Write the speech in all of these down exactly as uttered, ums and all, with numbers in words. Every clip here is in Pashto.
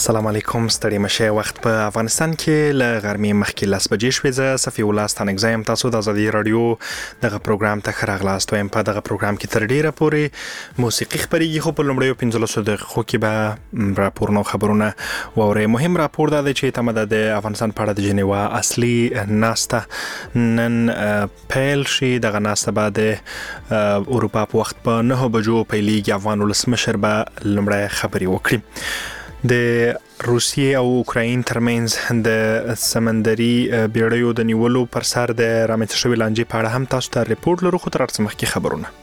السلام علیکم، ستړي مشه. وخت په افغانستان کې ل غرمې مخکې لاس بجې شوې. زه صفي الله ستانګزایم. تاسو د ازادي رادیو دغه پروګرام ته خراغلاست وایم. په دغه پروګرام کې تر ډیره پورې موسیقي خبرېږي، خو په لومړیو پنځلسو دقیقو کې به راپورونه او خبرونه واورئ. مهم راپور دا دی چې تمه ده د افغانستان په اړه د جنیوا اصلي ناسته نن پیل شي. دغه ناسته به د اروپا په وخت په نهو بجو پیلېږي. افغان ولسمشر به لومړی خبرې وکړي. د روسیې او اوکراین ترمنځ د سمندري بیړیو د نیولو پر سر د رامنځته شوې لانجې په اړه هم تاسو ته ریپورت لرو، خو تر هر څه مخکې خبرونه.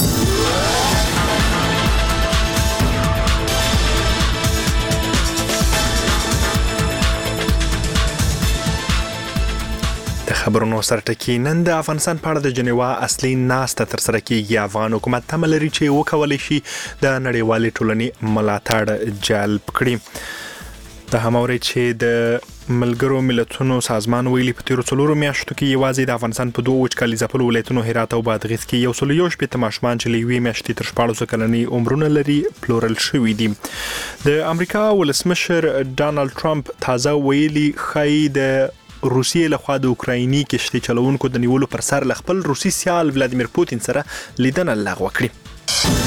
خبرونو سرټکی. نن د افغانستان په اړه د جنیوا اصلي ناسته تر سره کیږي. افغان حکومت تمه لري چې وکولای شي د نړیوالې ټولنې ملاتړ جلب کړي. د هماوري چې د ملګرو ملتونو سازمان ویلي په تیرو څلورو میاشتو کې یوازې د افغانستان په دوه وچکالي ځپلو ولایتونو هرات او بادغیس کې یو سل یو شپېته ماشومان چې له یوې میاشتې تر شپاړسو کلنۍ عمرونه لري پلورل شوي دي. د امریکا ولسمشر ډانلډ ټرمپ تازه ویلي ښایي د روسیې لخوا د اوکرایني کشتۍ چلوونکو د نیولو پر سر له خپل روسي سیال ولادیمیر پوتین سره لیدنه لغوه کړي.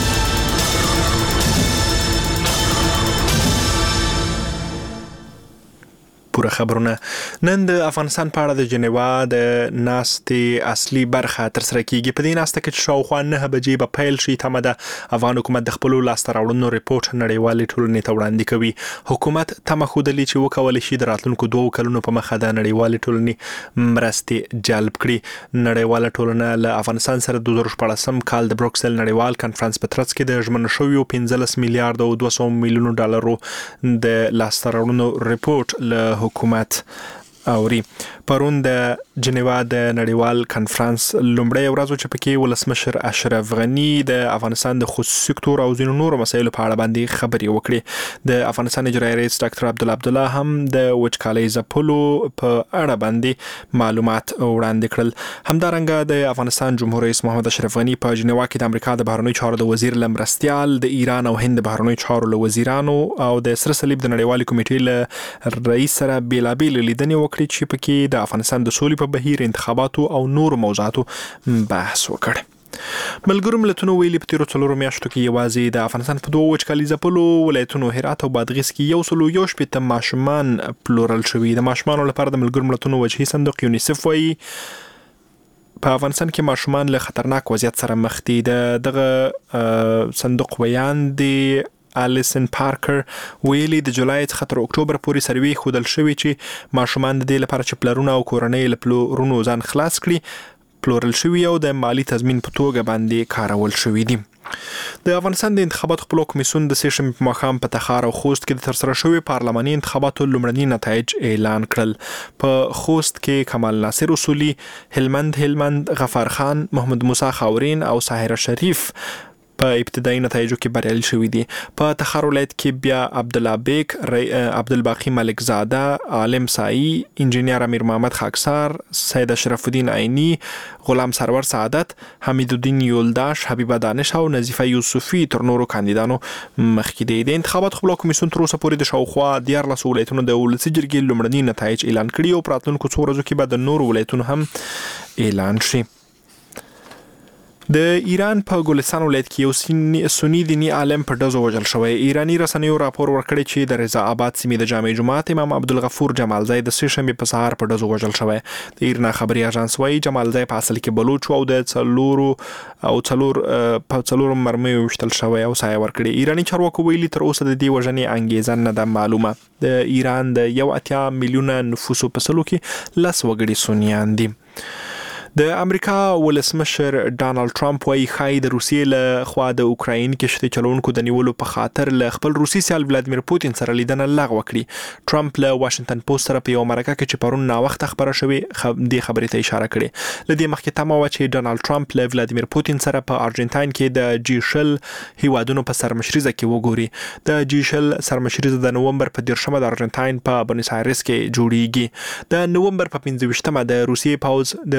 پوره خبرونه. نن د افغانستان په اړه د جنیوا د ناستې اصلي برخه تر سره کیږي. په دې ناسته کې چې شاوخوا نه بجې به پیل شي، تمه ده افغان حکومت د خپلو لاسته راوړنو ریپورت نړیوالې ټولنې ته وړاندې کوي. حکومت تمه ښودلې چې وکولی شي د راتلونکو دوو کلونو په مخه د نړیوالې ټولنې مرستې جلب کړي. نړیواله ټولنه له افغانستان سره د دوه زره شپاړسم کال د بروکسل نړیوال کنفرانس په ترڅ کې د ژمنو شویو پنځلس میلیارډ او دوه سوه میلیونو ډالرو د لاسته راوړنو ریپورت له حکومت اوري. پرون د جنیوا د نړیوال کنفرانس لومړی ورځ چې پکې ولسمشر اشرف غنی د افغانستان د خصوصي سکتور او ځینو نورو مسایلو په اړه باندې خبرې وکړې. د افغانستان اجرایي رئیس ډاکټر عبدالله عبدالله هم د وچکالۍ ځپلو په اړه باندې معلومات وړاندې کړل. همدارنګه د افغانستان جمهور رئیس محمد اشرف غنی په جنیوا کې د امریکا د بهرنیو چارو د وزیر له مرستیال، د ایران او هند د بهرنیو چارو له وزیرانو او د سره صلیب د نړیوالې کمیټې له رئیس سره بیلابیل لیدنې وکړي چې پکې د افغانستان د سولې په بهیر، انتخاباتو او نورو موضوعاتو بحث وکړ. ملګرو ملتونو ویلي په تیرو څلورو میاشتو کې یوازې د افغانستان په دوه وچکالي ځپلو ولایتونو هرات او بادغیس کې یو سل یو شپېته ماشومان پلورل شوي. د ماشومانو لپاره د ملګرو ملتونو وجهي صندوق یونیسف وایي په افغانستان کې ماشومان له خطرناک وضعیت سره مخ دي. د دغه صندوق بیان دی الیسن پارکر ویلي د جولای څخه تر اکتوبر پورې سروې ښودل شوې چې ماشومان د دې لپاره چې پلرونه او کورنۍ له پلورونو ځان خلاص کړي پلورل شوي او د مالی تضمین په توګه باندې کارول شوي دي. د افغانستان د انتخاباتو خپلو کمیسیون د سې شنبې په ماښام په تخار او خوست کې د ترسره شوي پارلماني انتخاباتو لومړني نتایج اعلان کړل. په خوست کې کمال ناصر اصولي، هلمند هلمند غفار خان، محمد موسی خاورین او ساحره شریف په ابتدایي نتایجو کې بریالي شوي دي. په تخار ولایت کې بیا عبدالله بیک، عبدالباقي ملک زاده، عالم سایی، انجینیر امیر محمد خاکسار، سید اشرف الدین عینی، غلام سرور سعادت، حمید الدین یولداش، حبیبه دانش او نظیفه یوسفی تر نورو کاندیدانو مخکې دي. د انتخاباتو خپلو کمیسیون تر اوسه پورې د شاوخوا دیارلسو ولایتونو د ولسي جرګې لومړني نتایج اعلان کړي او په راتلونکو څو ورځو کې به د نورو ولایتونو هم اعلان شي. د ایران په ګلستان ولایت کې یو سنی دینی عالم په ډزو وژل شوی. ایرانی رسنیو راپور ورکړی چې د رضا آباد سیمې د جامع جماعت امام عبدالغفور جمالزی د سې شنبې په سهار په ډزو وژل شوی. د ایرنا خبري اژانس وايي جمالزی په اصل کې بلوچ او د څلورو او څلور په څلورو مرمیو وشتل شوی او سایه ورکړي. ایرانی چارواکو ویلي تر اوسه د دې وژنې انګیزه نه ده معلومه. د ایران د یو اتیا میلیونه نفوسو په سلو کې لس وګړي سنیان دي. د امریکا ولسمشر ډانلډ ټرمپ وايي ښایي د روسیې له خوا د اوکراین کشتۍ چلوونکو د نیولو په خاطر له خپل روسي سیال ولادیمیر پوتین سره لیدنه لغوه کړي. ټرمپ له واشنگټن پوسټ سره په یو مرکه کې چې پرون ناوخته خبره شوې دې خبرې ته اشاره کړې. له دې مخکې تمه وه چې ډانلډ ټرمپ له ولادیمیر پوتین سره په ارجنټاین کې د جی شل هیوادونو په سرمشریزه کې وګوري. د جی شل سرمشریزه د نومبر په دیرشمه د ارجنټاین په بونیس آیرس کې جوړیږي. د نومبر په پنځه ویشتمه د روسیې پوځ د اوکراین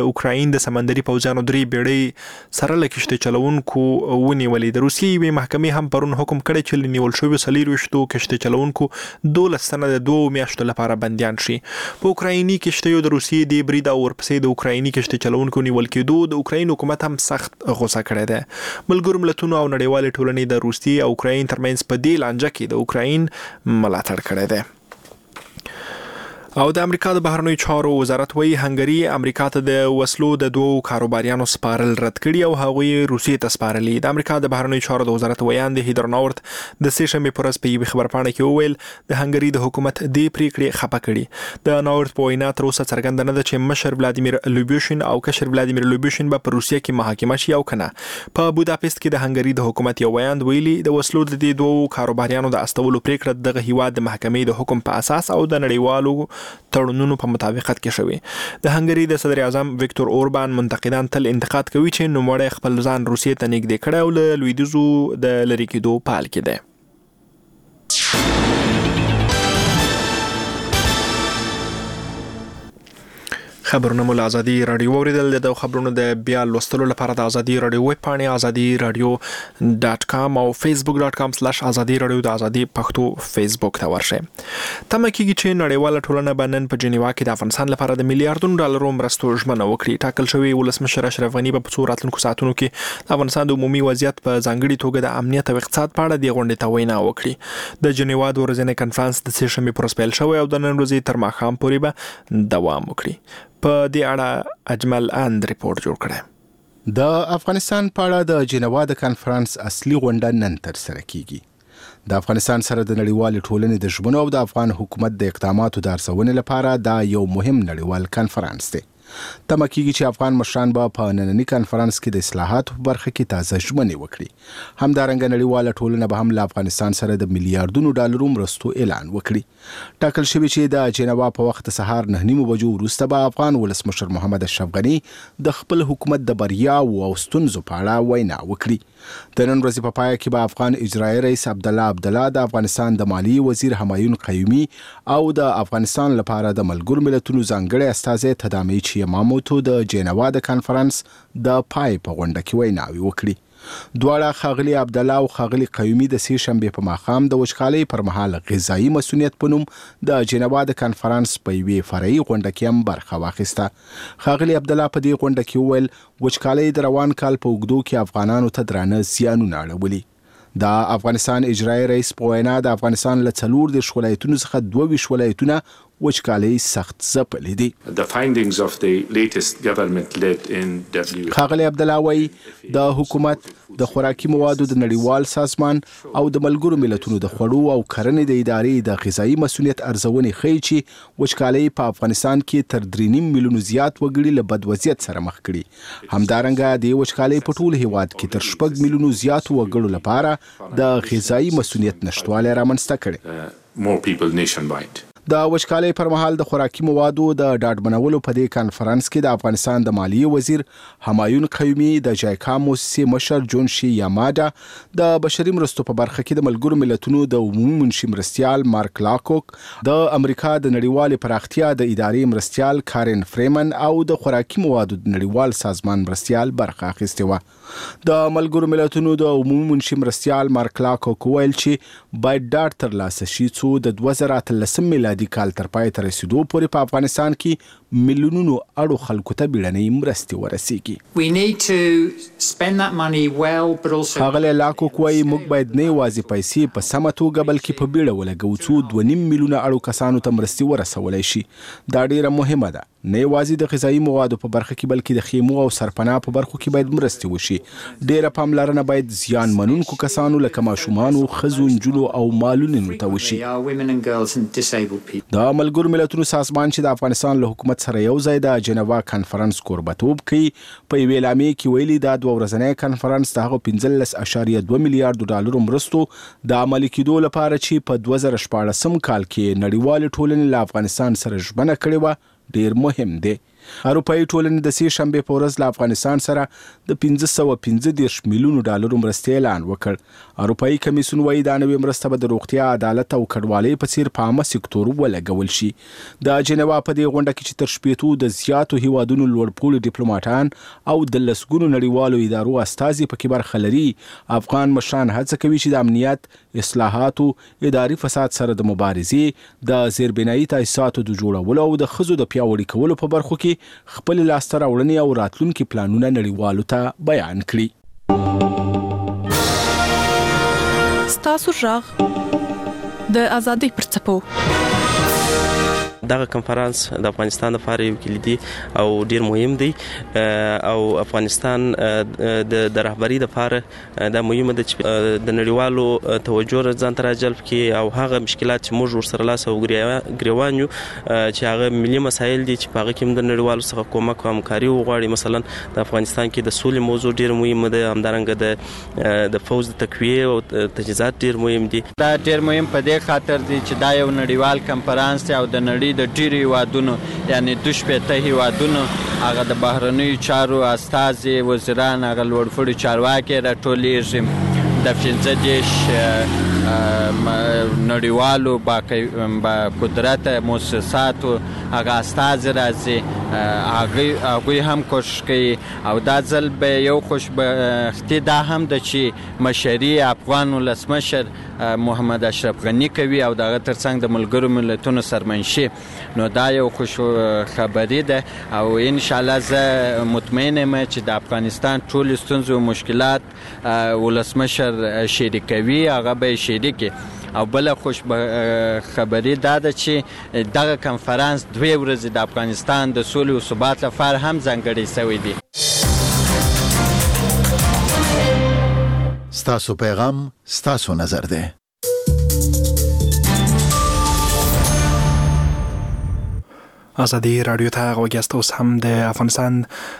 اوکراین د سمندري پوځیانو درې بیړۍ سره له کشتۍ چلوونکو ونیولې. د روسیې یوې محکمې هم پرون حکم کړی چې له نیول شویو څلورویشتو کشتۍ چلوونکو دولس تنه د دوو میاشتو لپاره بندیان شي. په اوکرایني کشتیو د روسیې د برید او ورپسې د اوکرایني کشتۍ چلوونکو نیول کېدو د اوکراین حکومت هم سخت غوسه کړی دی. ملګرو ملتونو او نړیوالې ټولنې د روسیې او اوکراین ترمنځ په دې لانجه کې د اوکراین ملاتړ کړی دی. او د امریکا د بهرنیو چارو وزارت وایي هنګري امریکا ته د وسلو د دوو کاروباریانو سپارل رد کړي او هغوی روسیې ته سپارلي. د امریکا د بهرنیو چارو د وزارت ویان د هیدر نورت د سې شنبې په ورځ په یوې خبرپاڼه کې وویل د هنګري د حکومت دې پریکړې خفه کړي. د نورت په وینا تر اوسه څرګنده نه ده چې مشر ولادیمیر لوبوشین او کشر ولادیمیر لوبوشین به په روسیه کې محاکمه شي او کنه. په بوداپست کې د هنګري د حکومت یو ویان ویلي د وسلو د دې دوو کاروباریانو د استولو پریکړه دغه هیواد د محکمې د حکم په اساس او د نړیوالو تړونونو په مطابقت کې شوی. د هنګري د صدر اعظم ویکتور اوربان منتقدان تل انتقاد کوي چې نوموړی خپل ځان روسیې ته نږدې کړی او له لویدیځو د لرې کېدو په حال کې دی. خبرونه مو له ازادي رادیو اوریدل. د خبرونو د بیا لوستلو لپاره د ازادي رادیو ویب پاڼې ازادي رادیو ډاټ کام او فیسبوک ډاټ کام سلاش ازادي رادیو د ازادي پښتو فیسبوک ته ورشئ. تمه کېږي چې نړیواله ټولنه به نن په جنیوا کې د افغانستان لپاره د میلیارډونو ډالرو مرستو ژمنه وکړي. ټاکل شوی ولسمشر اشرف غني به په څو راتلونکو ساعتونو کې د افغانستان د عمومي وضعیت په ځانګړي توګه د امنیت او اقتصاد په اړه د غونډې ته وینا وکړي. د جنیوا د ورځني کنفرانس د سې شنبې پر ورځ پیل شوی او د نن ورځې تر ماښام پورې به دوام وکړي. په دې اړه اجمل اند ریپورت جوړ کړی. د افغانستان په اړه د جنیوا د کنفرانس اصلي غونډه نن تر سره کیږي. د افغانستان سره د نړیوال ټولنې د ژمنو او د افغان حکومت د اقداماتو د ارزونې لپاره دا یو مهم نړیوال کنفرانس دی. تمه کېږي چې افغان مشران به په ننني کنفرانس کې د اصلاحاتو په برخه کې تازه ژمنې وکړي. همدارنګه نړیواله ټولنه به هم له افغانستان سره د میلیارډونو ډالرو مرستو اعلان وکړي. ټاکل شوی چې د جنیوا په وخت سهار نه نیمو بجو وروسته به افغان ولسمشر محمد اشرف غني د خپل حکومت د بریاوو او ستونزو په اړه وینا وکړي. د نن ورځې په پای کې به افغان اجرایي رئیس عبدالله عبدالله د افغانستان د مالیې وزیر همایون قیومي او د افغانستان لپاره د ملګرو ملتونو ځانګړي استازی تدامی چې ماموتو د جنیوا د کنفرانس د پای په غونډه کې ویناوي وکړي. دواړه ښاغلي عبدالله او ښاغلي قیومي د سې شنبې په ماښام د وچکالۍ پر مهال غذایي مسؤلیت په نوم د جنیوا د کنفرانس په یوې فرعي غونډه کې هم برخه واخیسته. ښاغلي عبدالله په دې غونډه کې وویل وچکالۍ د روان کال په اوږدو کې افغانانو ته درانه زیانونه اړولي. د افغانستان اجرایي رئیس په وینا د افغانستان له څلور دېرش ولایتونو څخه دوه ویشت ولایتونه وچکالۍ سخت ځپلې دي. ښاغلی عبدالله وایي د حکومت د خوراکي موادو د نړیوال سازمان او د ملګرو ملتونو د خوړو او کرنې د ادارې د غذایي مسؤلیت ارزونې ښیي چې وچکالۍ په افغانستان کې تر درې نیم میلیونو زیات وګړي له بد وضعیت سره مخ کړي. همدارنګه د وچکالۍ په ټول هیواد کې تر شپږ میلیونو زیاتو وګړو لپاره د غذایي مسؤلیت نشتوالی رامنځته کړي. د وچکالۍ پر مهال د خوراکي موادو د ډاډمنولو په دې کنفرانس کې د افغانستان د مالیې وزیر همایون قیومي، د جایکا موسسې مشر جون شي یاماډا، د بشري مرستو په برخه کې د ملګرو ملتونو د عمومي منشي مرستیال مارک لاکوک، د امریکا د نړیوالې پراختیا د ادارې مرستیال کارن فریمن او د خوراکي موادو د نړیوال سازمان مرستیال برخه اخیستې وه. د ملګرو ملتونو د عمومي منشي مرستیال مارک لاکوک ویل چې باید ډاډ ترلاسه شي څو د دوه زره اتلسم میلادي کال تر پای ته رسیدو پورې په افغانستان کې میلیونونو اړو خلکو ته بیړنۍ مرستې ورسیږي. ښاغلی لاکوک وایي موږ باید نه یوازې پیسې په سمه توګه بلکې په بیړه ولګوو څو دوه نیم میلیونه اړو کسانو ته مرستې ورسولی شي. دا ډیره مهمه ده. نه یوازې د غذایي موادو په برخه کې بلکې د خیمو او سرپناه په برخو کې باید مرستې وشي. ډیره پاملرنه باید زیان منونکو کسانو لکه ماشومانو، ښځو، نجونو او مالونو ته وشي. د ملګرو ملتونو سازمان چې د افغانستان له حکومت سره یو ځای د جنیوا کنفرانس کوربتوب کوي په یوې اعلامیې کې ویلي دا دوه ورځنی کنفرانس د هغو پنځلس اعشاریه دوه میلیارډو ډالرو مرستو د عملي کېدو لپاره چې په دوه زره شپاړسم کال کې نړیوالې ټولنې له افغانستان سره ژمنه کړې وه ډیر مهم دی. اروپایي ټولنې د سې شنبې په ورځ له افغانستان سره د پنځه سوه پنځه دېرش میلیونو ډالرو مرستې اعلان وکړ. اروپایي کمیسیون وایي دا نوې مرسته به د روغتیا، عدالت او کډوالۍ په څیر په عامه سکتور ولګول شي. د جنیوا په دې غونډه کې چې تر شپېتو د زیاتو هیوادونو لوړپوړي ډیپلوماټان او د لسګونو نړیوالو ادارو استازي پکې برخه لري، افغان مشران هڅه کوي چې د امنیت، اصلاحاتو، اداري فساد سره د مبارزې، د زیربنایي تاسیساتو د جوړولو او د ښځو د پیاوړي کولو په برخو کې خپل لاسته راوړنې او راتلونکي پلانونه نړیوالو ته بیان کړي. ستاسو غږ د ازادۍ پر څپو. دغه کنفرانس د افغانستان لپاره یو کلیدي او ډیر مهم دی او افغانستان د د رهبری لپاره د مهمه د د نړیوالو توجه ځان ته راجلب کړي او هغه مشکلات چې موږ ورسره لاس او ګریوان یو چې هغه ملي مسایل دي چې په هغه کې د نړیوالو څخه کومک او همکاري وغواړي. مثلا د افغانستان کې د سولې موضوع ډیر مهمه ده، همدارنګه د د فوز د تقویه او تجهیزات ډیر مهم دي. دا ډیر مهم په دې خاطر دی چې دا یو نړیوال کنفرانس دی او د نړۍ د ډیرو هیوادونو یعنی دوه شپېته هیوادونو هغه د بهرنیو چارو استازي، وزیران، هغه لوړپوړي چارواکي راټولیږي. د پنځه دېرش نړیوالو با قدرت مؤسساتو هغه استازي راځي، هغوی هم کوشش کوي او دا ځل به یو خوشبختي دا هم ده چې مشري افغان ولسمشر محمد اشرف غني کوي او دغه ترڅنګ د ملګرو ملتونو سرمنشي. نو دا یو خوش خبري ده او ان شاء الله زه مطمئن یم چې د افغانستان ټول ستونزې او مشکلات ولسمشر شریکوي، هغه به شریکي. او بل خوش خبري دا ده چې دغه کنفرانس دوه ورځې د افغانستان د سولې او ثبات لپاره هم ځانګړی شوی دی. ستاسو پیغام ستاسو نظر دی. ازادي رادیو ته غوږیاست. اوس هم د افغانستان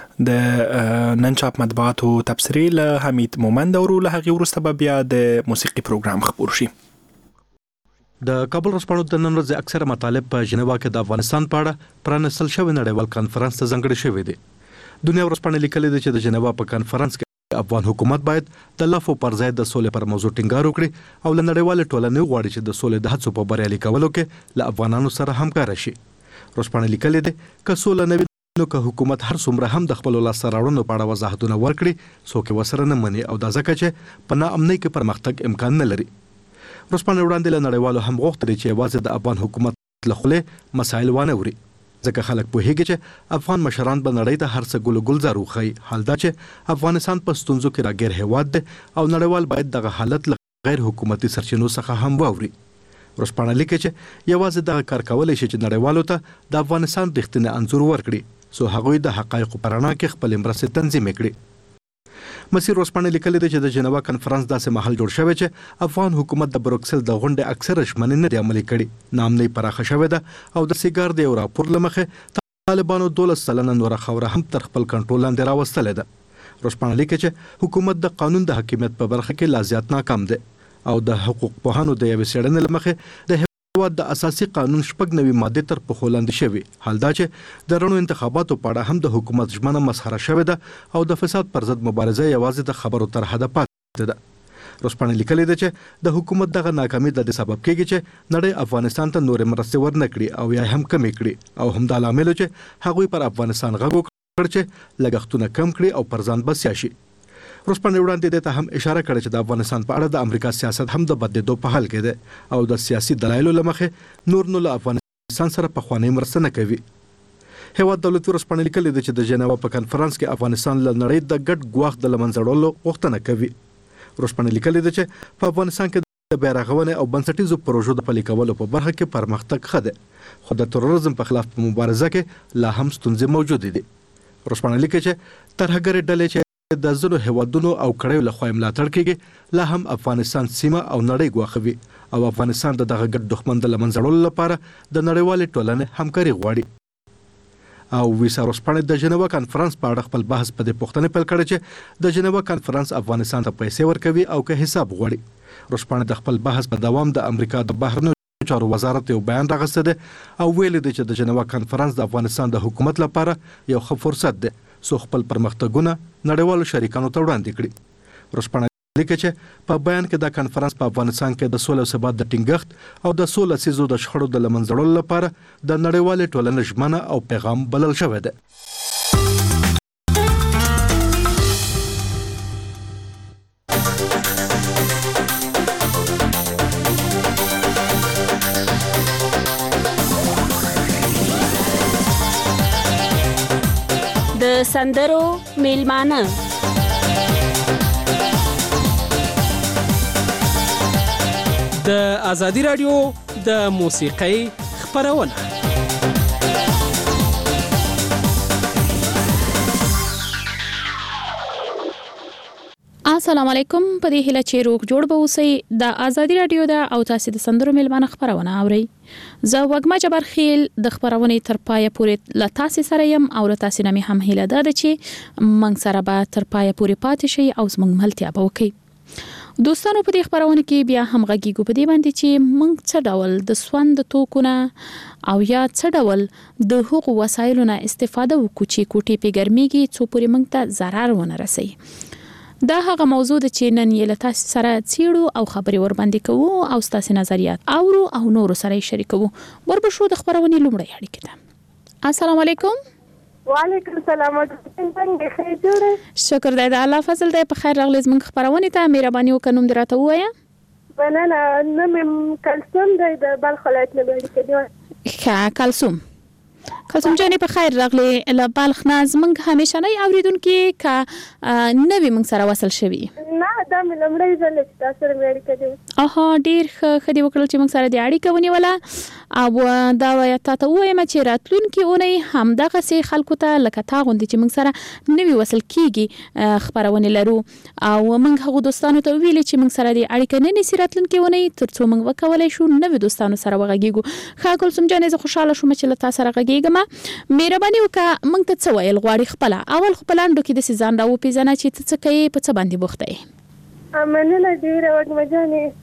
د نن چاپ مطبوعاتو تبصرې له حمید مومند او له هغې وروسته به بیا د موسیقي پروګرام خپور شي. د کابل ورځپاڼو د نن ورځې اکثره مطالب په ژنیوا کې د افغانستان په اړه پرانستل شوی نړیوال کنفرانس ته ځانګړی شوی دی. دنیا ورځپاڼه لیکلې ده چې د ژنیوا په کنفرانس کې افغان حکومت باید د لافو پر ځای د سولې پر موضوع ټینګار وکړي او له نړیوال ټولنې غواړي چې د سولې د هڅو په بریالي کولو کې له افغانانو سره همکار شي. ورځپاڼه لیکلې ده که سوله نه وي نو که حکومت هر څومره هم د خپل لاسته راوړنو په اړه وضاحتونه ورکړي څوک ورسره نه مني او دا ځکه چې په ناامنۍ کې پرمختګ امکان نه لري. ورځپاڼه وړاندې له نړیوالو هم غوښتل چې یوازې د افغان حکومت له خولې مسایل وانه وري ځکه خلک پوهیږي چې افغان مشران به نړۍ ته هر څه ګل ګلزار وښيي. حال دا چې افغانستان په ستونزو کې راګیر هیواد دی او نړیوال باید دغه حالت له غیر حکومتي سرچینو څخه هم واوري. ورځپاڼه لیکي چې یوازې دغه کار کولی شي چې نړیوالو ته د افغانستان رښتینی انځور ورکړي څو هغوی د حقایقو په رڼا کې خپلې مرستې تنظیم کړي. مسیر ورځپاڼه لیکلې ده چې د ژنیوا کنفرانس داسې مهال جوړ شوی چې افغان حکومت د بروکسل د غونډې اکثره ژمنې نه دي عملي کړي. ناامنۍ پراخه شوې ده او د سیګار د یو راپور له مخې طالبانو دولس سلنه نوره خاوره هم تر خپل کنټرول لاندې راوستلې ده. ورځپاڼه لیکي چې حکومت د قانون د حاکمیت په برخه کې لا زیات ناکام دی او د حقوق پوهانو د یوې څېړنې له مخې د هیواد د اساسي قانون شپږ نوي مادې تر پښو لاندې شوي. حال دا چې د رڼو انتخاباتو په اړه هم د حکومت ژمنه مسخره شوې ده او د فساد پر ضد مبارزه یوازې د خبرو تر حده پاتې ده. ورځپاڼه لیکلې ده چې د حکومت دغه ناکامي د دې سبب کېږي چې نړۍ افغانستان ته نورې مرستې ورنه کړي او یا هم کمې کړي او همدا لامل چې هغوی پر افغانستان غږ وکړ چې لګښتونه کم کړي او پر ځان بسیا شي. ورځپاڼه وړاندې دې ته هم اشاره کړې چې د افغانستان په اړه د امریکا سیاست هم د بدلېدو په حال کې دی او د سیاسي دلایلو له مخې نور نو له افغانستان سره پخوانۍ مرسته نه کوي. هیواد دولتي ورځپاڼه لیکلې ده چې د ژنیوا په کنفرانس کې افغانستان له نړۍ د ګډ ګواښ د له منځه وړلو غوښتنه کوي. ورځپاڼه لیکلې ده چې په افغانستان کې د بیارغونې او بنسټیزو پروژو د پلي کولو په برخه کې پرمختګ ښه دی خو د تروریزم په خلاف په مبارزه کې لا هم ستونزې موجودې دي. ورځپاڼه لیکي چې ترهګرې ډلې چې د ځینو هیوادونو او کړیو له خوا ملاتړ کېږي لا هم افغانستان سیمه او نړۍ ګواښوي او افغانستان د دغه ګډ دښمن د له منځه وړلو لپاره د نړیوالې ټولنې همکاري غواړي. او ویسا ورځپاڼه د ژنیوا کنفرانس په اړه خپل بحث په دې پوښتنه پیل کړې چې د ژنیوا کنفرانس افغانستان ته پیسې ورکوي او که حساب غواړي. ورځپاڼه د خپل بحث په دوام د امریکا د بهرنیو چارو وزارت یو بیان راغسته ده او ویل دي چې د جنیوا کانفرنس د افغانستان د حکومت لپاره یو ښه فرصت ده سو خپل پرمختګونه نړیوالو شریکانو ته وړاندې کړي. ورسپانه لیکي چې په بیان کې د کانفرنس په افغانستان کې د سولې او ثبات د ټینګښت او د سولې سیزو د شخړو د لمنځړلو لپاره د نړیوالې ټولنې ژمنه او پیغام بلل شوی ده. د سندرو میلمانه د ازادي رادیو د موسیقۍ خبرونه. السلام علیکم. په دې هیله چې روغ جوړ به اوسئ. د ازادي رادیو د او تاسو د سندرو میلمانه خبرونه اورئ. زه وګما جبر خیل د خبرونې تر پایه پورې ل تاسو سره يم او ل تاسو نامې هم هیله ده چې منګ سره به تر پایه پورې پاتې شي او زموږ ملتیا به وکړي. دوستانو په دې خبرونه کې بیا هم غږیږو په دې باندې چې موږ څه ډول د سوند توکونه او یا څه ډول د حقوق وسایلو نه استفاده وکړو چې کوټې په ګرميږي څو پورې موږ ته zarar ونه رسي. دا هغه موضوع ده چې نن یې له تاسو سره څېړو او خبرې ور باندې کوو او تاسو نظریات اورو او نور سره شریکو. وربه شو د خبرونې لومړی اړیکه ده. السلام علیکم. وعلیکم السلام. څنګه خیر جوړه؟ شکر دی د الله فضل دی. په خیر راغلی زموږ خبرونه ته. مهرباني وکړئ نوم دې راته ووایه. مننه. نوم کلثوم دی د بلخ ولایت نه اړیکه دی. ښه کلثوم. کلثوم جانې په خیر راغلی له بلخ نه. زموږ همیشنی اوریدونکي که نوی موږ سره وصل شوي؟ نه دا مې لومړی ځل چې تاسو سره مې اړیکه دی. اها ډېر ښه ښه دې وکړل چې موږ سره دې اړیکه ونیوله او دا وایه تا ته ووایم چې راتلونکي اونۍ همدغسې خلکو ته لکه تا غوندې چې موږ سره نوي وصل کېږي خپرونې لرو او موږ هغو دوستانو ته ویلې چې موږ سره دې اړیکه نه نیسي راتلونکي اونۍ تر څو موږ وکولی شو نوي دوستانو سره وغږېږو. ښه کلثوم جانې زه خوشحاله شوم چې له تا سره غږېږم. مهرباني وکړه موږ ته څه ویل غواړي خپله اول خو په لنډو کې داسې ځان راوپېژنه چې ته څه کوې په څه باندې بوخته یې؟ مننه ډېره وږمه جانې.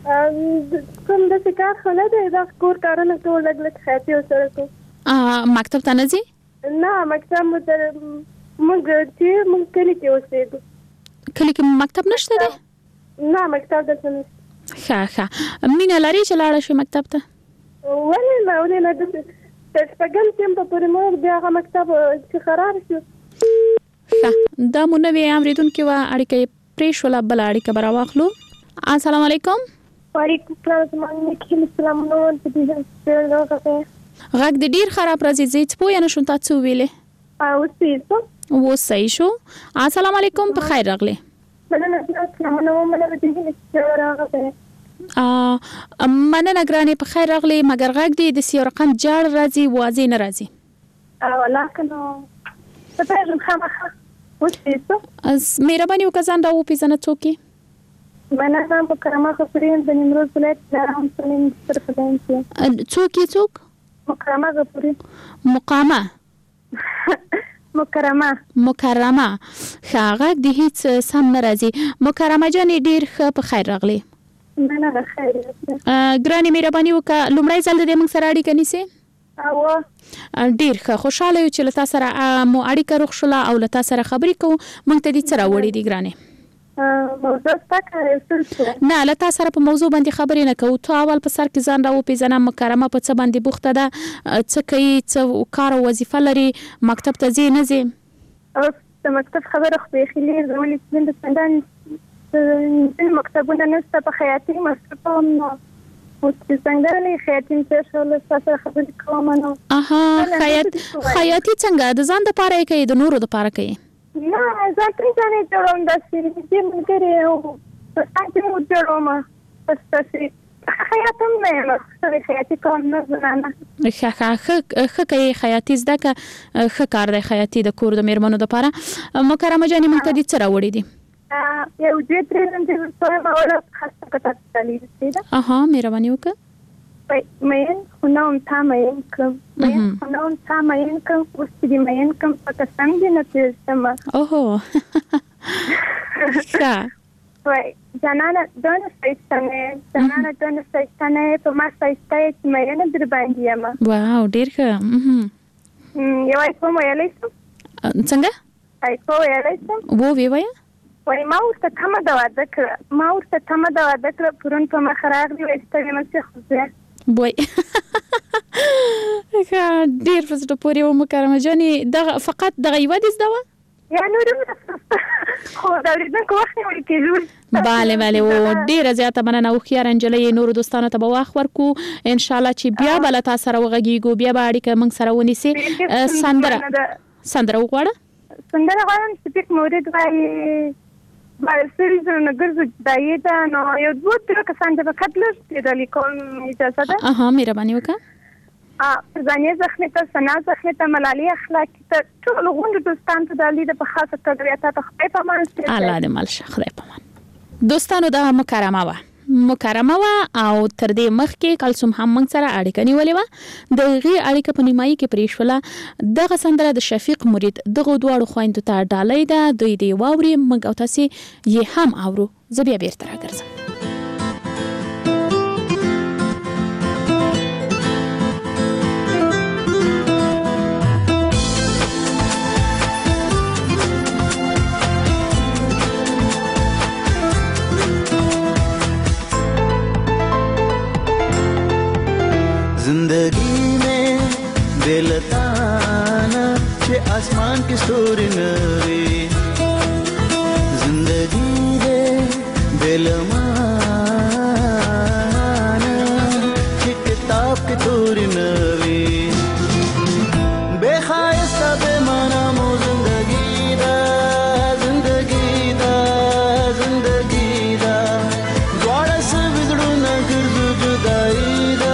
کوم داسې کار خو نه دی. دا کور کارونه ټول لږ لږ خیاطي ورسره کوو. مکتب ته نه ځې؟ نه مکتب مو تر موږ چې موږ کلي کې اوسېږو. کلي کې مکتب نشته دی؟ نه مکتب دلته نشته. ښه ښه. مینه لرې چې لاړه شې مکتب ته؟ ولې نه ولې نه داسې تر شپږم ټیم په پورې مور بیا هغه مکتب چې خراب شو. ښه دا مو نوې اورېدونکې وه اړیکه یې پرېښوله. بله اړیکه به راواخلو. السلام علیکم. وعلیکم السلام. غږ دې ډېر خراب راځي. زه هېڅ پوه نه شوم تا څه وویلې؟ اوس صحیح شو؟ اوس صحیح شو. السلام علیکم. په خیر راغلی. مننه ګرانې په خیر راغلی. مګر غږ دې داسې یو رقم جاړ راځي واضح نه راځي. مهرباني وکړه ځان راوپېژنه څوک یې؟ مننه. مکرمه غفوري د نیمروز ولایت دلارام سلیم طرف ځان کې. څوک یې څوک؟ مکرمه غفوري. مقامه مکرمه مکرمه. ښه غږ دې هېڅ سم نه راځي. مکرمه جانې ډېر ښه په خیر راغلی. مننه خیر. ګرانې مهرباني وکړه لومړی ځل دې موږ سره اړیکه نیسې؟ او ډېر ښه خوشحاله یو چې له تا سره مو اړیکه روغ شوله او له تا سره خبرې کوو. موږ ته دې څه راوړي دي ګرانې؟ موضوع ستا نه له تا سره په موضوع باندې خبرې نه کوو. تو اول په سر کې ځان راوپېژنه. مکرمه په څه باندې بوخته ده؟ څه کوي؟ څه کار او وظیفه لري؟ مکتب ته ځې نه ځې؟ اوس د مکتب خبره خو بیخي لرې ده. ولې چې د څنګه مکتبونه نشته په خیاطي مصرف کوم نو اوس چې څنګه خیاطي مې شوله ستا سره خبرې کوم نو. اها خیاط خیاطي څنګه د ځان دپاره یې کوې د نورو دپاره کوې؟ نه ځان ته ځانې جوړوم. داسې دې ملګرې او په ځان کې مو جوړوم. بس داسې خیاط هم نه یم. سړی خیاطي کوم نه زنانه. ښه ښه ښه کوې خیاطي زده کړه. ښه کار دی خیاطي د کور د مېرمنو دپاره. مکرمه جانې موږ ته دې څه راوړي دي؟ یو دوې درې نن دې وایم اوله خسته که تاسو ته لیدلې ده. اها مهرباني وکړه. مین خو نه وم تا مین کړم. مین خو نه وم تا مین کړم. اوس چې دې مین کړم په قسم دې نه پرېږدم. اوهو ښه. جانانه دونه سایستانه جانانه دونه سایستانه په ما سایسته چې مې نه در باندې یم. واو ډیر ښه. یو کوم ویلای شم څنګه آی کو ویلای شم وو وی وای وای ما ورته تمه دا واده کړ ما ورته تمه دا واده کړ پرون په مخ راغلی وای ستړي مې څه خوځه وای ډیر فزټ پورې و مکرمه جاني دا فقط دغه یو دې زده یا نور خو دا ورته کوښښ وکړي کېږي. bale bale و ډیره زیاته مننه او خيار انجلې نور دوستانو ته به واخ ورکو ان شاء الله چې بیا بل تاسو سره وغږیږو بیا به اړیکه موږ سره ونیسي. سندره سندره وغواړه سندره غواړم چې پیک مورید وایي بل سری زونه ګرځي دایدا نو یو دوه تر کسان د کتلر د لیکون اجازه ده. اها مهرباني وکړه. ا ځانې زخمه ته سنا زخمه ته ملالي اخلاق ته ټول غونډه دوستان ته د لید په خاصه تدریات ته خپل په مان ستې الله دې مال شه خدای په مان. دوستانو دا مکرمه وا مکرمه وا او تر دې مخکې کلثوم هم موږ سره اړیکه نیولې و د غي اړیکه په نیمایي کې پریښوله دغه سندره د شفیق مرید دغه دواړو خويندو ته ډالۍ ده دوی دی واوري موږ او تاسو یې هم اورو زه بیا بیرته راګرځم. जिंदगी में बेलताना के आसमान की स्टोरी नवी जिंदगी दे बेलमाना के किताब की तोरी नवी बेखायस्ता बेमाना मो जिंदगी दा जिंदगी दा जिंदगी दा द्वारा से बिगड़ू न गिरजू जुदाई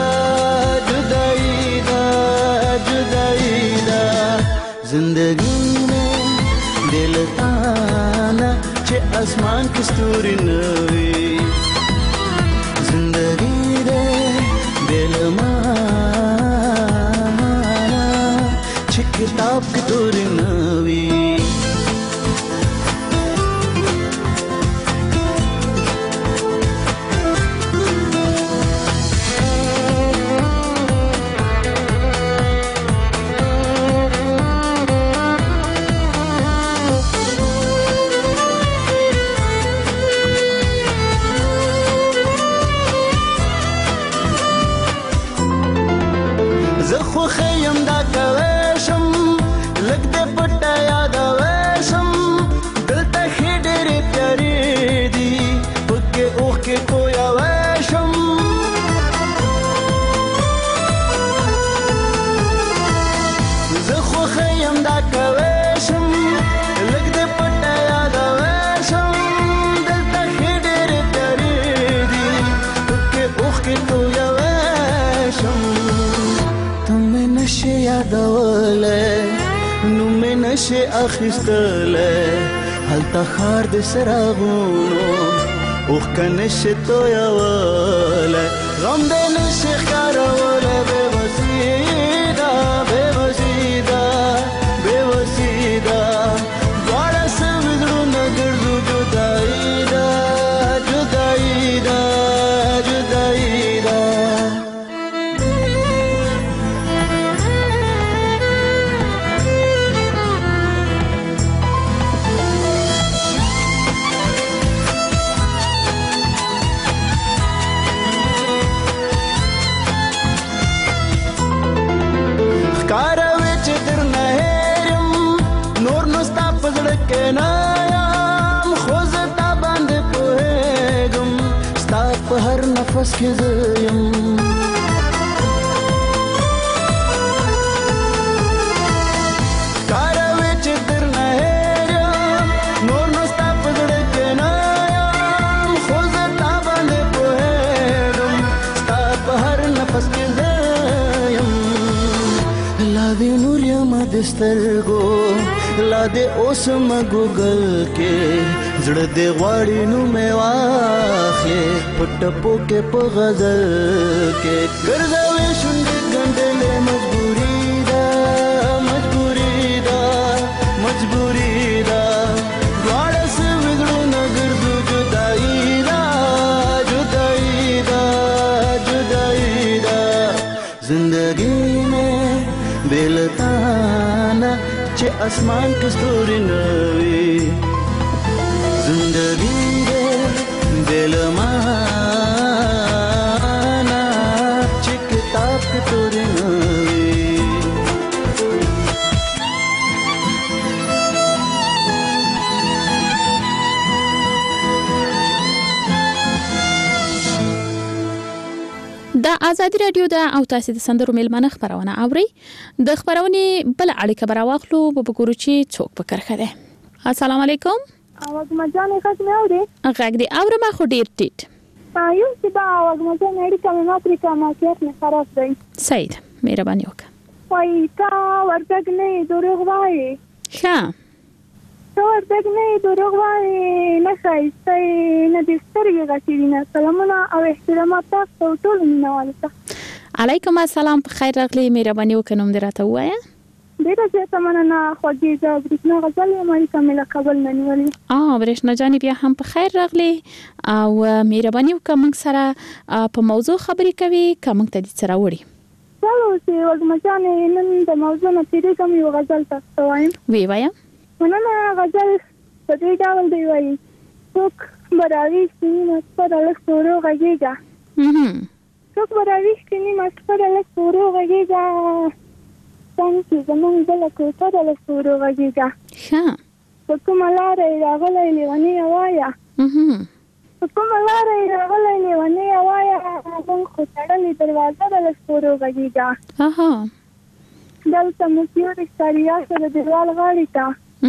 जिंदगी में दिल ताना चे आसमान की स्टोरी नवी जिंदगी दे दिल माना चे किताब की तोरी नवी نشه اخیستله هلته خار د سراغونو اوخ کنشه تو یواله غم د نشه خاروله به وسیدا به وسیدا به وسیدا دوړه سمزړو نګرځو جدای دا جدای دا جدای دا نفس کې زیم کاروي چې در نه هېرم نور نو ستا په زړه کې نه یم خو زه تا باندې پوهېږم ستا په هر نفس کې زیم لا دې نور یم د سترګو لا دې اوس م ګوګل کې زړه دې غواړي نو مې واخلې پټ پوکې په غزل کې ګرځوي شونډې ګنډلې مجبوري ده مجبوري ده مجبوري ده دواړه سوي زړونه ګرځو جدایي ده اسمان کې ستوري نه وي زندګي دې دل مانا چې کتاب کې ستوري نه وي د ازادي رادیو د او تاسو د سندرو ملمنه خبرونه اوري د خبرونه بل اړیکه براواخلو په وګورو چې څوک په کرخه ده. السلام علیکم. وګما جان ښه مې اوري غږ دې اورم خو ډیر ټیټ. یو چې دا وګما جان اړیکه مې ماپریکا ما کېټ نه خراب دی. سید مهرباني وکړه. وای تا ورتګ نه دروغ وایي. ښه تا ورتګ نه دروغ وایي نه ښایسته نه د سترګې غټې نه سلامونه او احترامات تاسو ټول مینوالو ته. علیکم السلام په خیر راغلی مهرباني وکړه نوم دې راته ووایه. ډیره زیاته مننه خوږې د برېښنا غزل یم اړیکه مې له کابل نه نیولې. آه برېښنا جانې بیا هم په خیر راغلی او مهرباني وکړه موږ سره په موضوع خبرې کوي که موږ ته دې څه راوړي. چلو چې وګما جانې نن د موضوع نه تېرېږم یو غزل تاسو ته وایم. ویې وایه. مننه غزل په دې ډول دی وایي څوک به راویښتي نیمه شپه د لږ ورو غږېږه څوک به راویښتي نیمه شپه د لږ ورو غږېږه څنګ کې زمونږ بله کوټه د لږ ورو غږېږه ښه په کومه لاره یې راغلی لیونۍ وایه په کومه لاره یې راغلی لیونۍ وایه موږ خو تړلې دروازه د لږ ورو غږېږه دلته مو سیوري ښکاري راشه د دیوال غاړې ته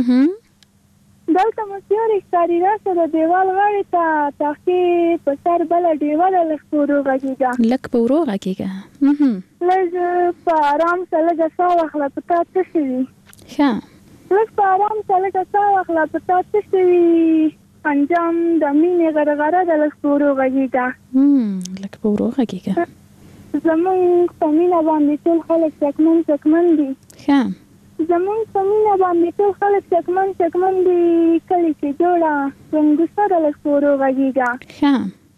دلته مو سیوري ښکاري راشه د دیوال غاړې ته تاخې په سر بله ډیوه د لږ په ورو غږېږه لږ په ورو غږېږه لږ په ارام سه لږه ساه واخله په تا څه شوي ښه لږ په ارام سه لږه ساه واخله په تا څه شوي انجام د مینې غرغره د لږ په ورو غږېږه لږ په ورو غږېږه زمونږ په مینه باندې ټول خلک شکمن شکمن دي ښه زمونږ په مینه باندې ټول خلک شکمن شکمن دي کلي کې جوړه رنګوسه د لږ په ورو غږېږه ښه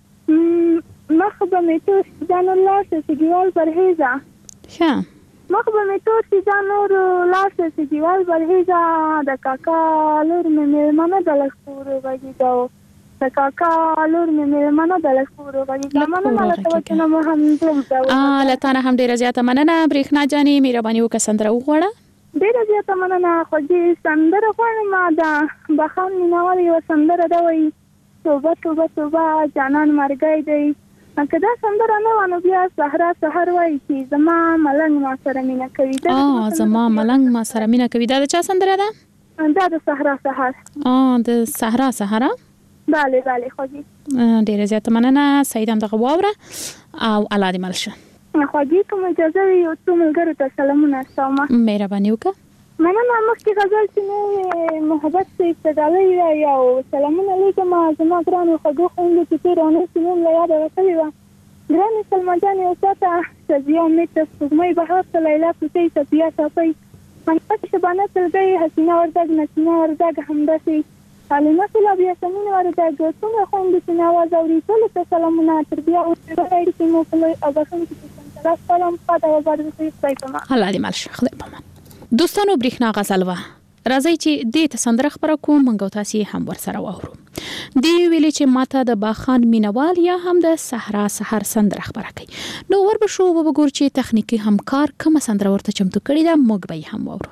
مخ به مې تور شي دا نور لاړ شه چې دیوال پرهېزه ښه مخ به مې تور شي دا نور لاړ شه چې دیوال پرهېزه د کاکا لور مې مېلمنه د لږ په ورو غږېږه د کاکا لور مې مېلمنه د لږ په ورو غږېږه مننه له توجه مو هم دلته له تا نه هم ډېره زیاته مننه برېښنا جانې مهرباني وکړه سندره وغواړه ډېره زیاته مننه خوږې سندره غواړم د بخان مینوال یوه سندره ده وایي توبه توبه توبه جانان مرګی دی که دا سندره نه وه نو بیا صحرا سحر وایي چې زما ملنګ ما سره مینه کوي زما ملنګ ما سره مینه کوي دا د چا سندره ده دا د صحرا سحر د صحرا سحر بله بله خوږې ډېره زیاته مننه سعید هم دغه واوره او الله دې مل شه خوږې کوم اجازه وي یو څو ملګرو ته سلامونه استومه مهرباني وکړه مننه مخکې غزل چې مې محبت صاحب ته ډالۍ وایي او سلامونه لیکم زما ګرانو خوږو خویندو چې تېره اونۍ چې نوم له یاده وتلې وه ګرانې سلما جانې وساته شزیه امید ته سپوږمۍ بهار ته لیلا کوټۍ صفیه صافۍ منقش شبانه سلګۍ حسینه وردګ نسیمه وردګ همداسې عالمه سلاب یاسمین وردګ څومره خویندو چې مې اواز اوري ټولو ته سلامونه تر بیا وروسته اړیکې مو په لوی او بښونکي سلسله سلام پاته وبارد شي خدای پامان الله دې مل شه خدای پامان دوستانو برېښنا غزل وه راځئ چې دې ته سندره خبره کوم موږ او تاسې هم ورسره واورو دې ویلې چې ماته د باخان مینوال یا هم د صحرا سحر سندره خبره کوي نو ور به شو وګورو چې تخنیکي همکار کومه سندره ورته چمتو کړې ده موږ به یې هم واورو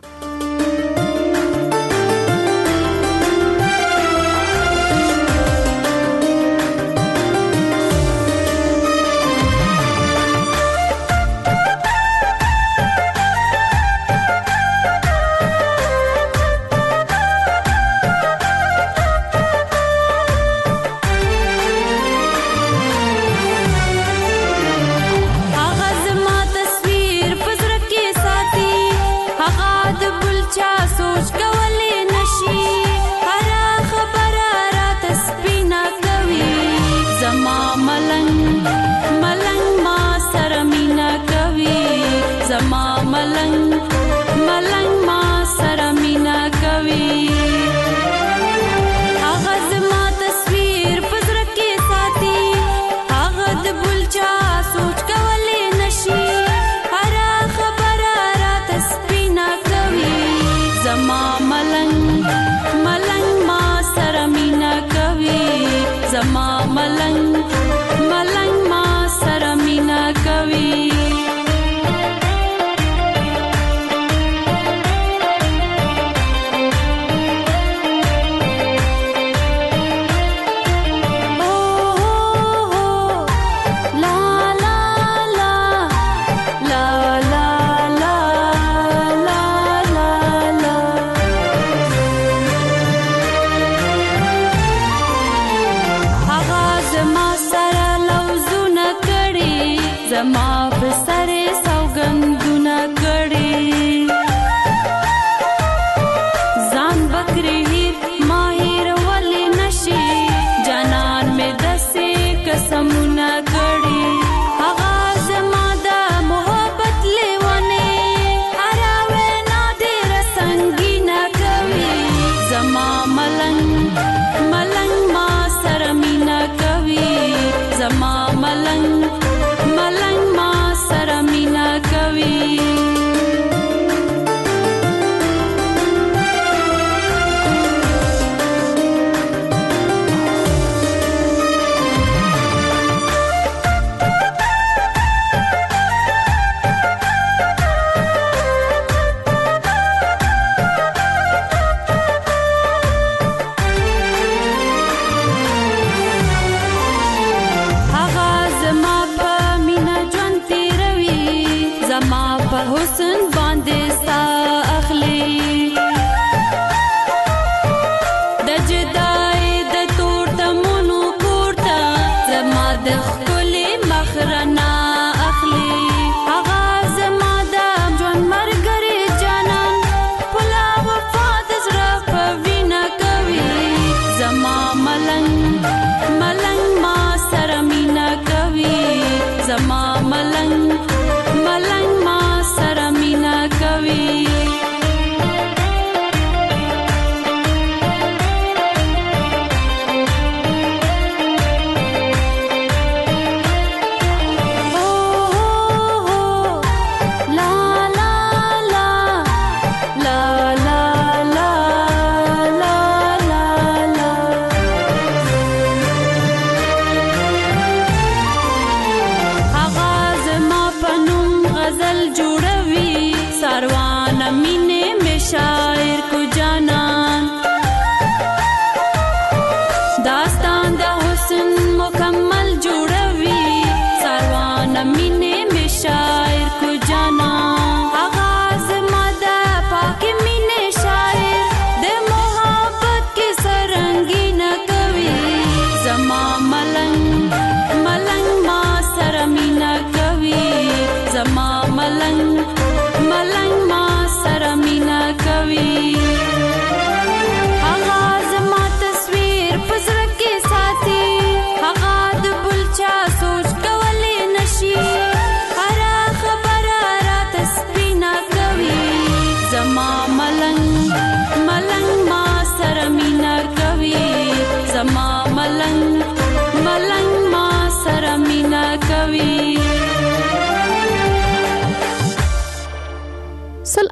هغه د بل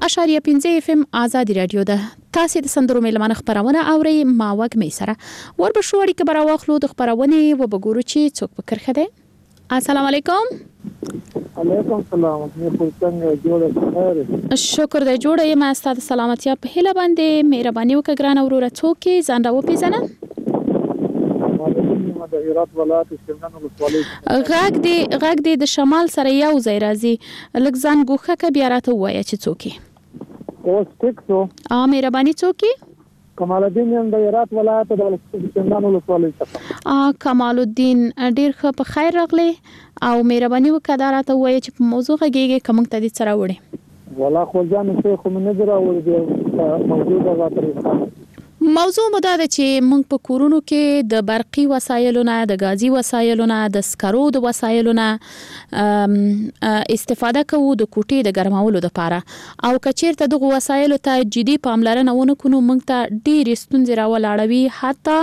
اشاریه پنځه اف ام آزادي رادیو ده. تاسو د سندرو ملمنه خبرونه اوري ما وګ می سره ور به شوړی کې برا واخلو د خبرونه و بګورو چې څوک په کرخه ده. السلام علیکم. علیکم السلام. مې په څنګه جوړه خیر. شکر دې جوړه یم. ستاسو سلامتی په هله باندې مهرباني وکړه ګران اوروره څوک ځان راو پیژنه. د هرات ولایت شمنان ولسوالۍ غاګ دی غاګ دی د شمال سره یو ځای راځي لګزان ګوخه ک بیا راته وایي چې څوکي اوس ټیک سو ا مهرباني څوکي کمال الدین یم د هرات ولایت د شمنان ولسوالۍ څخه. ا کمال الدین ډیر ښه په خیر راغلی او مهرباني وکړه راته وایي چې په موضوع غږیږي کوم ته دې سره وړي. ولا خو ځان څه خو نه درا وړي د موضوع د غاطر موضوع مدا ده چې موږ په کورونو کې د برقي وسایلو نه د غازي وسایلو نه د سکرو د وسایلو نه استفاده کوو د کوټې د ګرمولو لپاره او کچیرته دغه وسایلو ته جدي پاملرنه ونه کوو موږ ته ډېر ستونزې راولاړوي حتی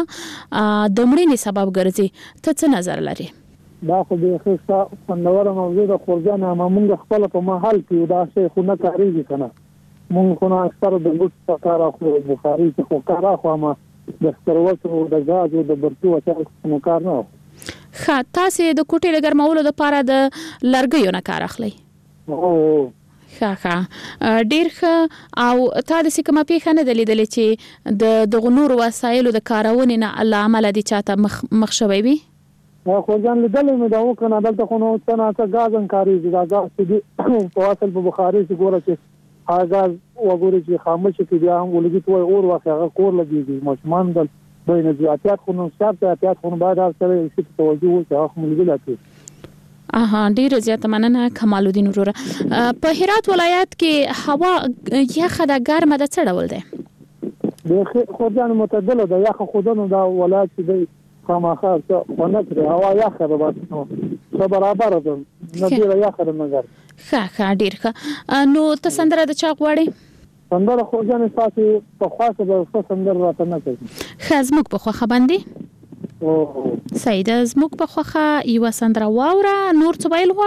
د مړینې سبب ګرځي. ته څه نظر لري؟ دا خو به ښه خوندوره موضوع د خورجان هم موږ خپل په محل کې دا شی خو نه کاریږي کنه. مونږ خو نه اکثر د ګوت په کار اخلو بخاري څخه کار اخلو ما د ستروتو د غاز او د برقي وسایلو کار نه. ښه تاسو د کوټې د ګرمولو لپاره د لرګیو نه کار اخلي؟ او ښه ښه ډیر ښه. او تا د کومه پیښه نه لیدلې چې د دغه نور وسایلو د کارونې نه الله عمل دي چاته مخ مخ شوی وي؟ خو ځان لیدلې مې دا وکنه دلته خو نو څنګه غاز ان کاریږي دا غاز چې په واسل په بخاري چې ګوره چې اغاز وګوري چې خاموش کې بیا هم ولګي توي اور واخه کور لګيږي مشمان دل دوی نه زیاتات خو نو شرط احتیاط خو بعد سره شي توجه وکړي خو ملګری لاته. اها ډیر زیات مننه کمال الدین وروره. په هرات ولایت کې هوا یخه د ګرمه د څړول ده؟ د خورجان معتدل ده یخه خودنو دا ولایت دی خامخا څه ونه کړی هوا یخه ده بس برابر ده نه دی یخه نه ګر. ښه ښه ډیر ښه. نو ته سندره د چا غواړې؟ سندره خو ځان تاسو په خاصه د څه سندره راته نه کوي. ښه زموږ په خوخه باندې او سید زموږ په خوخه یو سندره واوره نور څه ویل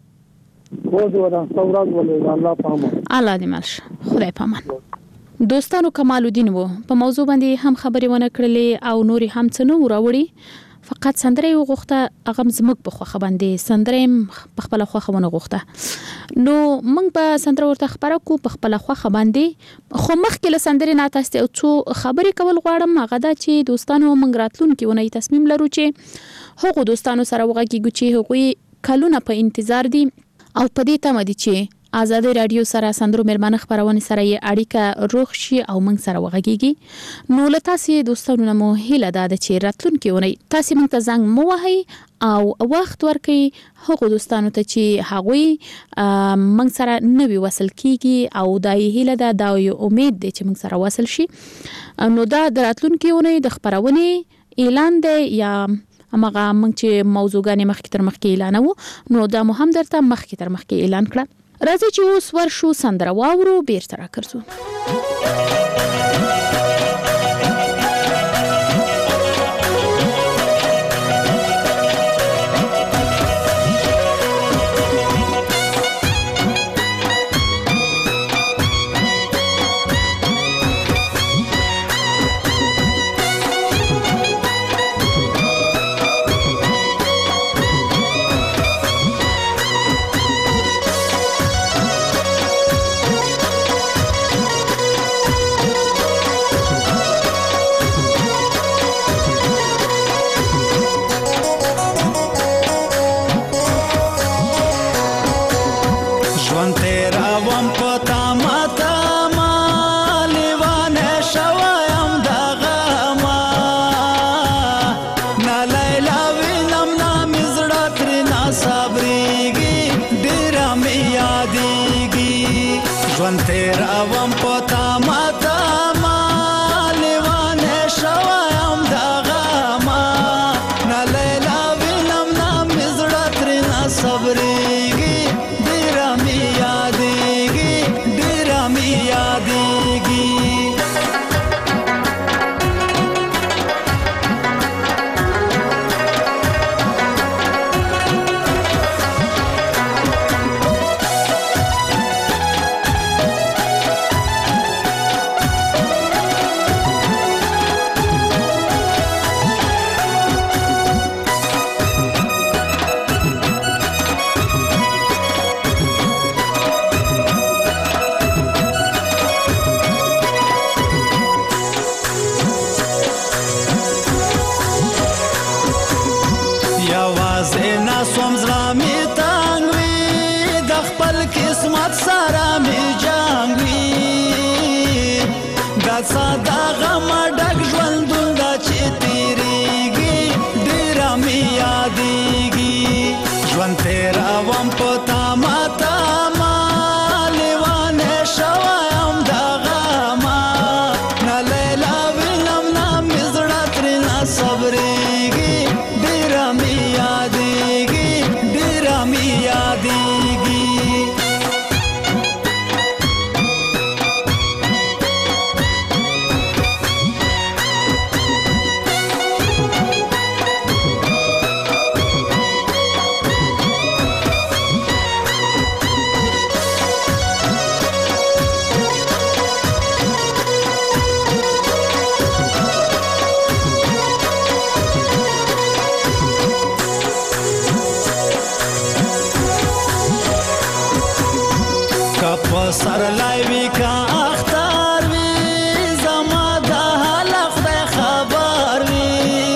غواړي؟ خو دا ورته سورات ولې الله پامه الله دې مالش خدای پامان. دوستانو کمال الدین وو په موضوع باندې هم خبرې ونه کړلې او نوري هم څه نو راوړي فقط سندره یو غوښته هغه زموږ په خوخه باندې سندره په خپل خوخه ونه غوښته نو موږ په سندره ورته خبره کو په خپل خوخه باندې خو مخکې له سندره نه تاسو او څو خبرې کول غواړم هغه دا چې دوستانو موږ راتلونکي ونې تصمیم لرو چې هغه دوستانو سره وغږیږو چې هغه کلونه په انتظار دي او په دې تمه دي چې آزادي رادیو سره سندرو مېرمنه خبرونه سره یې اړیکه روغ شي او موږ سره وغږیږي. نو له تاسو دوستانو مو هیله ده چې راتلونکي ونې تاسو موږ ته زنګ مو وهي او وخت ورکړي هغه دوستانو ته چې هغوی موږ سره نوي وصل کیږي او دای هیله ده دا یو امید دی چې موږ سره وصل شي. نو دا د راتلونکي ونې د خبرونه اعلان دی یا امغه موږ چې موضوعګانې مخکې تر مخکې اعلان وو نو دا مو هم درته مخکې تر مخکې اعلان کړه. راځي چې اوس ورشو سندره واورو بیرته راکرځو. قسمت سره می جنگ وي دا ساده غم ډک ژوندون دا چې تیریږي ډېره مې یادېږي ژوند تېروم په تامه تامه لیونی شوی یم د غمه نه لیلا وینم نه مې زړه ترېنه صبرېږي ډېره مې یادېږي ډېره مې یادېږي سر لای وی کا اختر وی زما د حال خدای خبر وی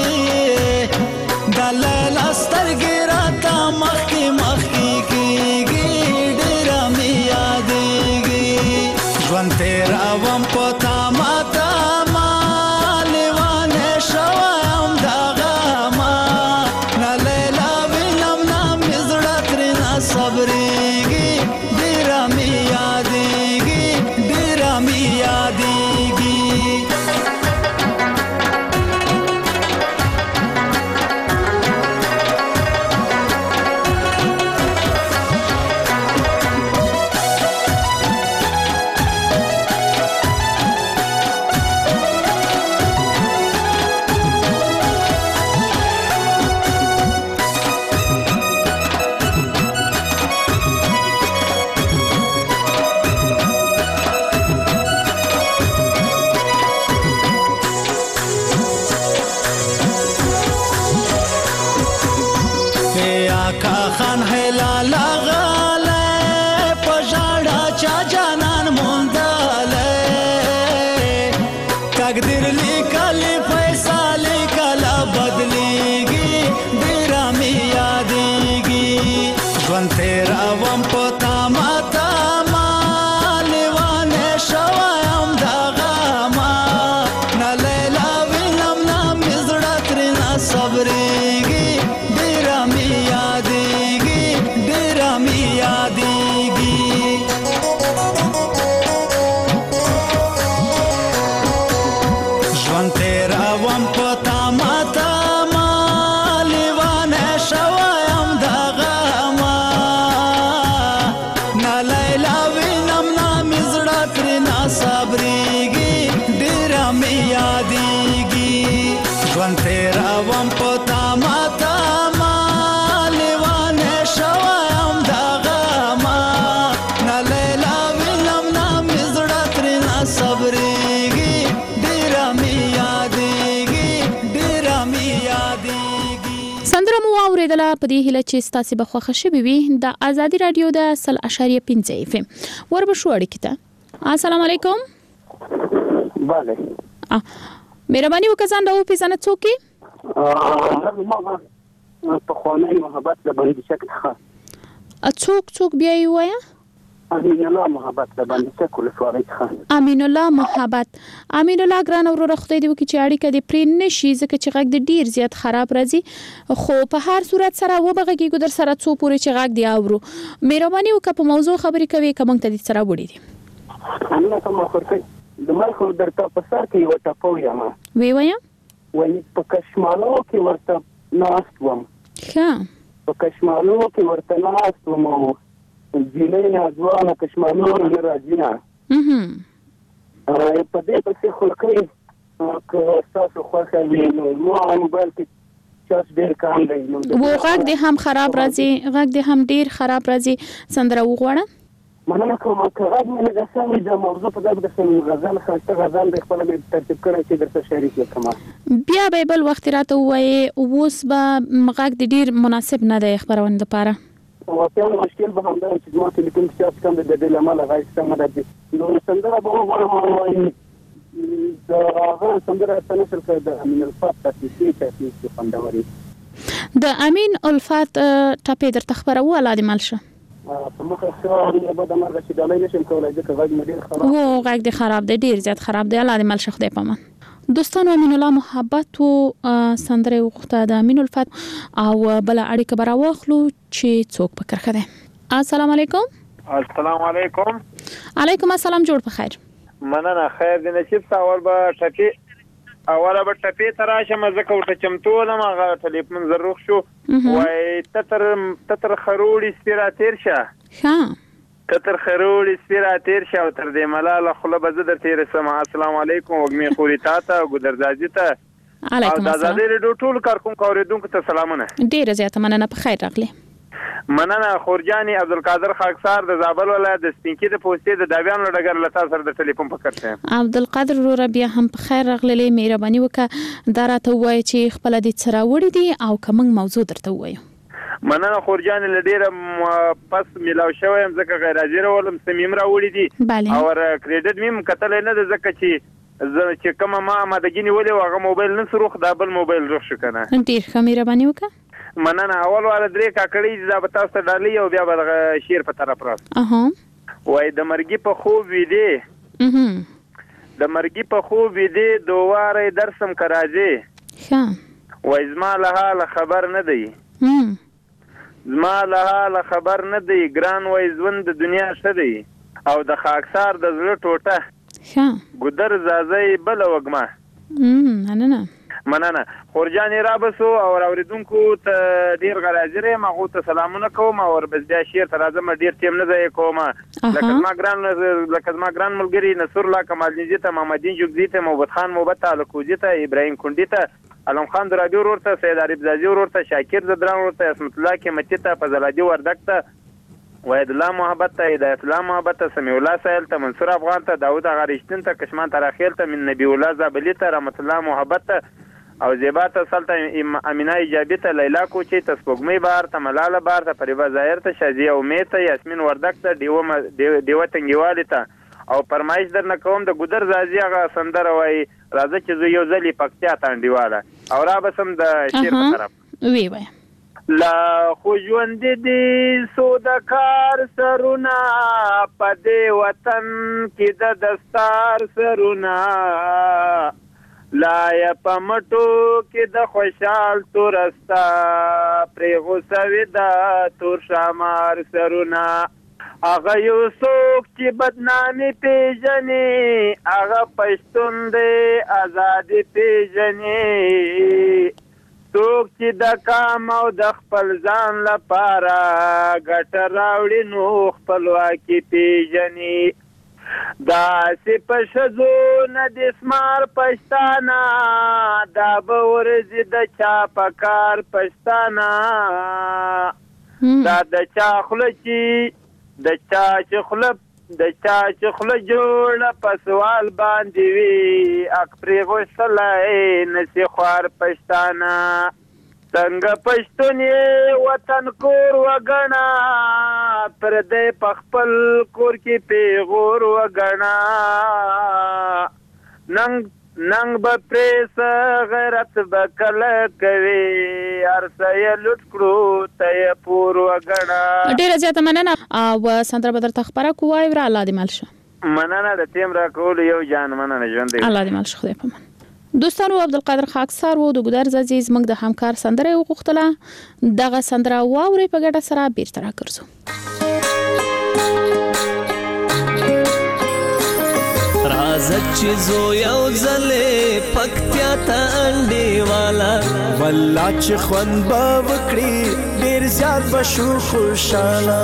د لیلا سترګې راته مخکې مخکې کېږي ډېره مې یادېږي ژوند تېروم په تامه تامه لیونی شوی یم د غمه نه لیلا وینم نه مې زړه ترېنه صبرېږي ډېره مې یادېږي ډېره مې یادېږي خان هلال غاله پژړه چا جانان موندله تقدیر لیکلی فیصله کله بدلیږي ډېره مې یادېږي ژوند تېروم په تامه تامه لیونی شوی یم د غمه نه لیلا وینم نه مې زړه ترېنه صبرېږي ډېره مې یادېږي ډېره مې یادېږي ژوند تېروم په تامه تامه لیونی شوی یم د غمه نه لیلا وینم نه مې زړه ترېنه صبرېږي ډېره مې یادېږي ژوند تېروم په تامه تامه لیونی شوی یم د غمه نه لیلا وینم نه مې زړه ترېنه صبرېږي ډېره مې یادېږي ډېره مې یادېږي سندره مو واورېدله په دې هیله چې ستاسې به خوښه شوې وي د ازادي راډیو د سل اشاریه پنځه اف ام وربه شو اړیکې ته السلام علیکم بله مهرباني وکړه ځان راوپېژنه څوک یې پخوانی محبت د بندي شک څخه څوک څوک بیا یې ووایه امین الله محبت د بندي شک ولسوالۍ څخه امین الله محبت امین الله ګران وروره خدای دې وکړي چې اړیکه دې پرې نشي ځکه چې غږ دې ډېر زیات خراب راځي خو په هر صورت سره وبغږیږو در سره څو پورې چې غږ دې اورو مهرباني وکړه په موضوع خبرې کوې که موږ ته دې سره وړي دي امینه ته مخورکۍ د مای خو درته په سر کې یوه ټپه ویمه ویې وایه وایي په کشمالو کې ورته ناست وم ښه په کشمالو کې ورته ناست وم او جینۍ ناځوانه کشمالو نه راځي نه په دې پسې خورکۍ که ستاسو خوښه وي نو زما موبایل کې چارج ډېر کم دی و غږ دې هم خراب راځي غږ دې هم ډېر خراب راځي سندره وغواړه مننه کوم که غږ مې نه ده سم د موضوع په ځای درته غزل ښایسته غزل دی خپله مې ترتیب کړی چې درته شریک یې کړم بیا به بل وخت راته ووایې اوس به غږ دې ډېر مناسب نه دی خپرونې دپاره واقعا مشکل به همدا چې زما ټلیفون کې چارج کم دی د دې له امله غږ سمه ده نو سندره به وغواړم وایي د هغه سندره ته نشل کړی د امین الفات تاسیسي تاسیسي خوندورې د امین الفات ټپې درته خپروو الله دې مل شه په مخه شو به د مرګ چې دلای نشم کولای ځکه غږ مې ډیر خراب او غږ دې خراب دی ډیر زیات خراب دی الله دې مل شخ دې پمن دوستانو امین الله محبت او سندره وغوښته د امین الفت او بل اړیکه برا واخلو چې څوک پکر خده السلام علیکم السلام علیکم علیکم السلام جوړ په خیر مننه خیر دې نصیب سوال به ټپی اوله به ټپی تراشه مزه کوټه چمتول ما غا ټلیفون زروخ شو وای تتر تتر خروړی سپیرا تیر شه ها تتر خروړی سپیرا تیر شه او تر دې ملاله خله به زدر تیر سم السلام علیکم وګمی خوري تا ته ګدرځاجی ته علیکم السلام دا دې ټول کارکون کوریدونکو ته سلامونه ډیر زیات مننه په خیر راغلی مننه خورجانی عبدالقادر خاکسار د زابل ولایت د سپینکی د پوسټې د داویان لړګر لتا سره د ټلیفون پکړته عبدالقادر رو بیا هم په خیر راغلی مهرباني وکړه دا راته وای چې خپل د چراوړی دي او کوم موضوع درته وایو مننه خورجانی لډیره پس ملاو شوم ځکه غیر حاضر ولم سمیم راوړی دي او کریډټ میم کتل نه د ځکه چې زه چې کومه ما مادګینی ولې واغه موبایل نه سروخ دا بل موبایل روښ شو کنه ډیر ښه مهرباني وکړه مننه اول واره درې کاکړي دا به تاسو ته ډالۍ او بیا به شیر په طرف راس اها وای د مرګي په خوب وی دی اها د مرګي په خوب وی دی دواره درسم کراځي ښه وای زما له حال خبر نه دی هم زما له حال خبر نه دی ګران وای ژوند د دنیا څه دی او د خاکسار د زړه ټوټه ښه ګدر زازای بل وګما هم نه نه مننه خورجانی رابسو او اوریدونکو ته ډیر غراجره مغو ته سلامونه کوم او بس بیا شیر تر اعظم ډیر تیم نه ځای کوم لکه ما ګران لکه ما ګران ملګری نصر الله کمال نجی ته محمدین جوګزی ته محمد خان محبت تعلقوجی ته ابراهیم کندی ته علم خان درابی ورته سید عارف زاجی ورته شاکر زدران ورته اسمت الله کمتی ته فضلادی وردک ته وحید الله محبت ته هدایت الله محبت ته سمیع الله سایل ته منصور افغان ته داوود غریشتن ته کشمان تراخیل ته من نبی الله زابلی ته رحمت الله محبت ته او زیبا ته سلطه امینه ایجابی ته لیلا کوچی ته سپوږمی بار ته ملاله بار ته پریوا ظاهر ته شازیه امید ته یاسمین وردک ته دیو دیو تنګیوالی ته او فرمایش در نه کوم د ګودر زازی هغه سندره وای راځه چې زه یو ځلی پکتیا ته انډیواله او را بسم د شیر په طرف وی وای لا خو ژوند دې سودکار سرونه په دې وطن کې د دستار سرونه لا یا پمټو کې د خوشحال تورستا پرې غوسوي دا تور شامار سرونه هغه یو څوک چې بدنامي پیژني هغه پښتون دی ازادي پیژني څوک چې د کام او د خپل ځان لپاره ګټه راوړي نو خپلواکي پیژني داسې په ښځو نه د اسمار پښتانه دا به ورځي د چا په کار پښتانه دا د چا خوله چې د چا چې خوله د چا چې خوله جوړه په سوال باندې وي اک پرې غوښتلی نسي خوار پښتانه څنګه پښتون یې وطن کور وګڼه پردی په خپل کور کې پیغور وګڼه ننګ ننګ به پرې څه غیرت به کله کوي هر څه یې لوټ کړو ته یې پور وګڼه ډېره زیاته مننه او سندره به درته خپره کوو وایو الله دې مل شه مننه د ټیم راکولو یو جان مننه ژوند دی الله دې مل شه خدای پامان دوستانو عبدالقادر خاکسار وو د ګودر عزیز موږ د همکار سندره وغوښتله دغه سندره واوري په ګډه سره بیرته راګرځو رازه چې زو یو ځلې پکتیا ته انډیواله والله چې خوند به وکړي ډېر زیات به شو خوشحاله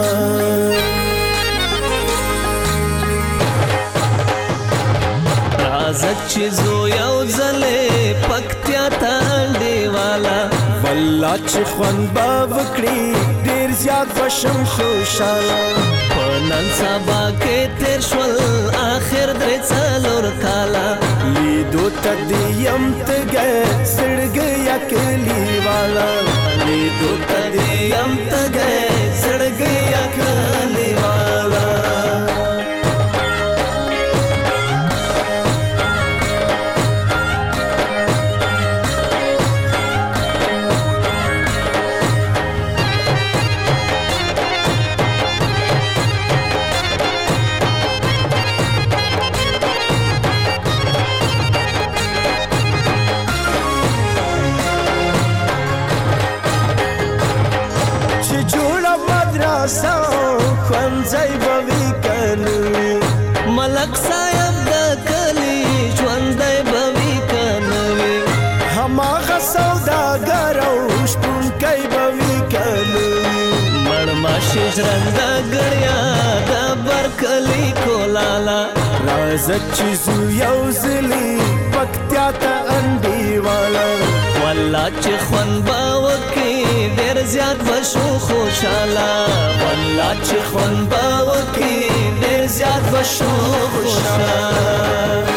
رازه چې زو یو ځلې پکتیا ته انډیواله والله چې خوند به وکړي ډېر زیات به شم خوشحاله په نن سبا کې تیر شول آخر درې څلور کاله لیدو ته دې یم تږی زړګی کلیواله لیدو ته دې یم تږی زړګی کلیواله ځای به وي کنه ملک صاحب د کلی ژوندی به وي کنه هماغه سوداګر او شپونکی به وي کنه مړ ماشي ژرنده ګړیا د برکلي کولاله راځه چې زو یو ځلي پکتیا ته انډیواله والله چې خوند به وکړي ډېر زیات به شو خوشحاله والله چې خوند به وکړي ډېر زیات به شو خوشحاله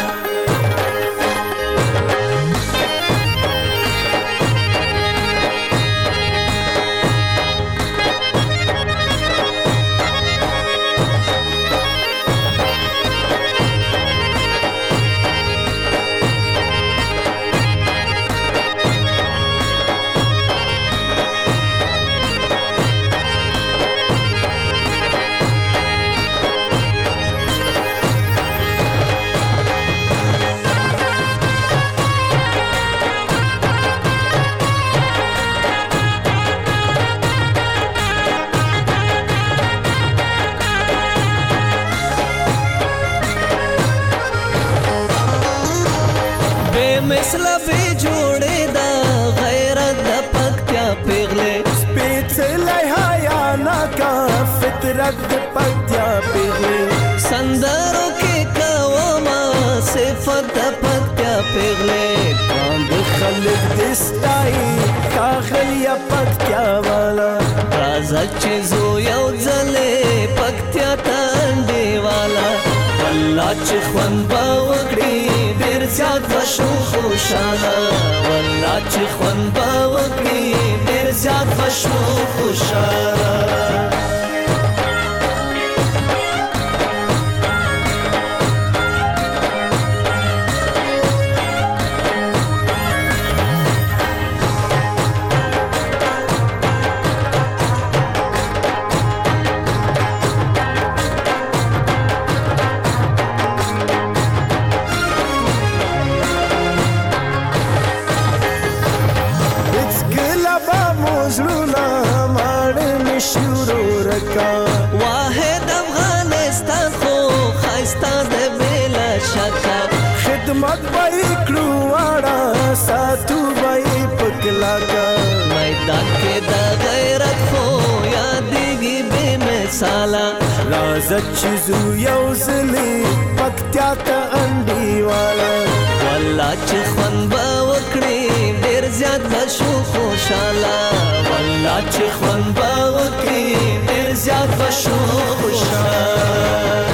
مثلا به جوړې دا غیرت د پکتیا پیغلې سپېڅلی حیا ناکا فطرت د پکتیا پیغلې سندرو کې کومه صفت د پکتیا پیغلې کاند خلک دې ستایي ښاغلیه پکتیا والا راځه چې زو یو ځلې پکتیا ته انډیواله والله چې خوند به وکړي ډېر زیات به شو خوشحاله والله چې خوند به وکړي ډېر زیات به شو خوشحاله واحد افغانستان خو خایسته د بلا شکه خدمت به کړو واړه ساتو به پکلاکا میدان کې د غیرت خو یادېږي بې مثاله راځه چې زو یو ځلې پکتیا ته انډیواله والله چې خوند به وکړي ډېر زیات به شو خوشحاله والله چې خوند به وکړي ډېر زیات به شو خوشحاله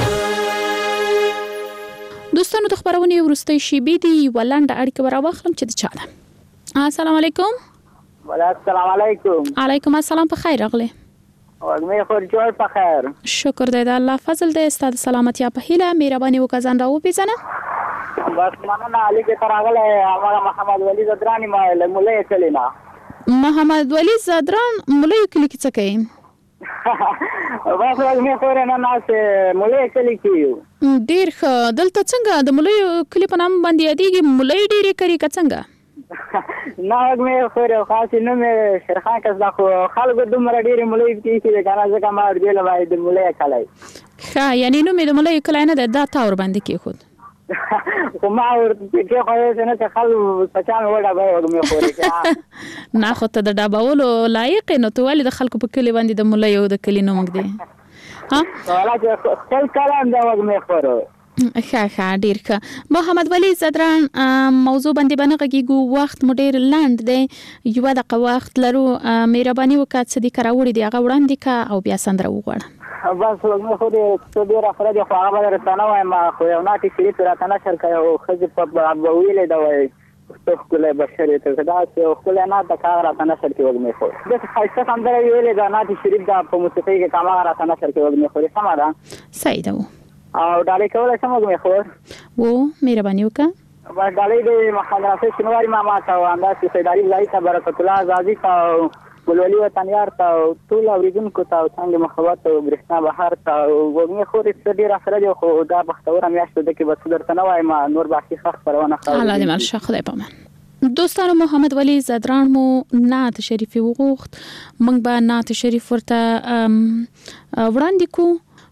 دوستانو د خبرونې وروستۍ شیبې دي یوه لنډه اړیکه به راواخلم چې د چا ده. السلام علیکم. السلام علیکم. علیکم السلام. په خیر راغلی. وږمې خور جوړ په خیر. شکر دی د الله فضل دی. ستا د سلامتیا په هیله مهرباني وکړه ځان راوپېژنه. بس مننه علي کې ته راغلی هماغه محمد ولی زدران یم له مولۍ کلي نه. محمد ولی زدران مولۍ کلي کې څه کوي؟ بس وږمې خور نه ناستې مولۍ کلي کې یو. ډېر ښه. دلته څنګه د مولۍ کلي په نام باندې یادېږي مولۍ ډېرې کري که څنګه؟ نه وږمې خور یو خاص نوم یې شیرخان کس دا خو خلکو دومره ډېرې مولۍ کېږي دی که نه ځکه ما وربېله باندې د مولۍ کلی. ښه یعنې نوم یې د مولۍ کلی نه دی دا تا ورباندې کېښود. خو ما ورته کېښودی نه چې خلک پچا مې وډبوي وږمې خورې نه خو ته د ډبولو لایق یې نو ته ولې د خلکو په کلي باندې د مولۍ او د کلي نوم ږدې؟ والا چې خپل کلام دی وږمې خورو. ښه ښه ډېر ښه. محمد ولی زدران موضوع باندې به نه غږېږو وخت مو ډېر لنډ دی یوه دقیقه وخت لرو مهرباني وکړه څه دې که راوړي دي هغه وړاندې کړه او بیا سندره وغواړه. بس وږمې خو دې څه ډېره خره دي خو هغه به درته نه وایم خو یو ناټې شریف راته نشر کړی او ښځې په ویلې ده وایي څه ښکلی بشر یې ته داسې یو ښکلی ناټ ده که هغه راته نشر کړي وږمې خور داسې ښایسته سندره یې ویلې ده ناټې شریف ده په موسیقۍ کې که هماغه راته نشر کړي وږمې خورې سمه ده صحیح ده او ډالۍ کولی شم وږمې خور و مهرباني وکړه. بس ډالۍ د محمد رافظ شینواري ماما ته او همداسې سیدالي ځایي ته برکت الله ازادي ته او ګلولي وطنیار ته او ټولو اورېدونکو ته او څنګه محبت او برېښنا بهار ته او وږمې خورې څه ډېره سره دي خو دا بختوره میاشت ده کې به څه درته نه وایم نور باقي ښه خپرونه الله دې مل شه خدای پامان. دوستانو محمد ولی زدران مو نعت شریف وغوښت موږ به نعت شریف ورته وړاندې کو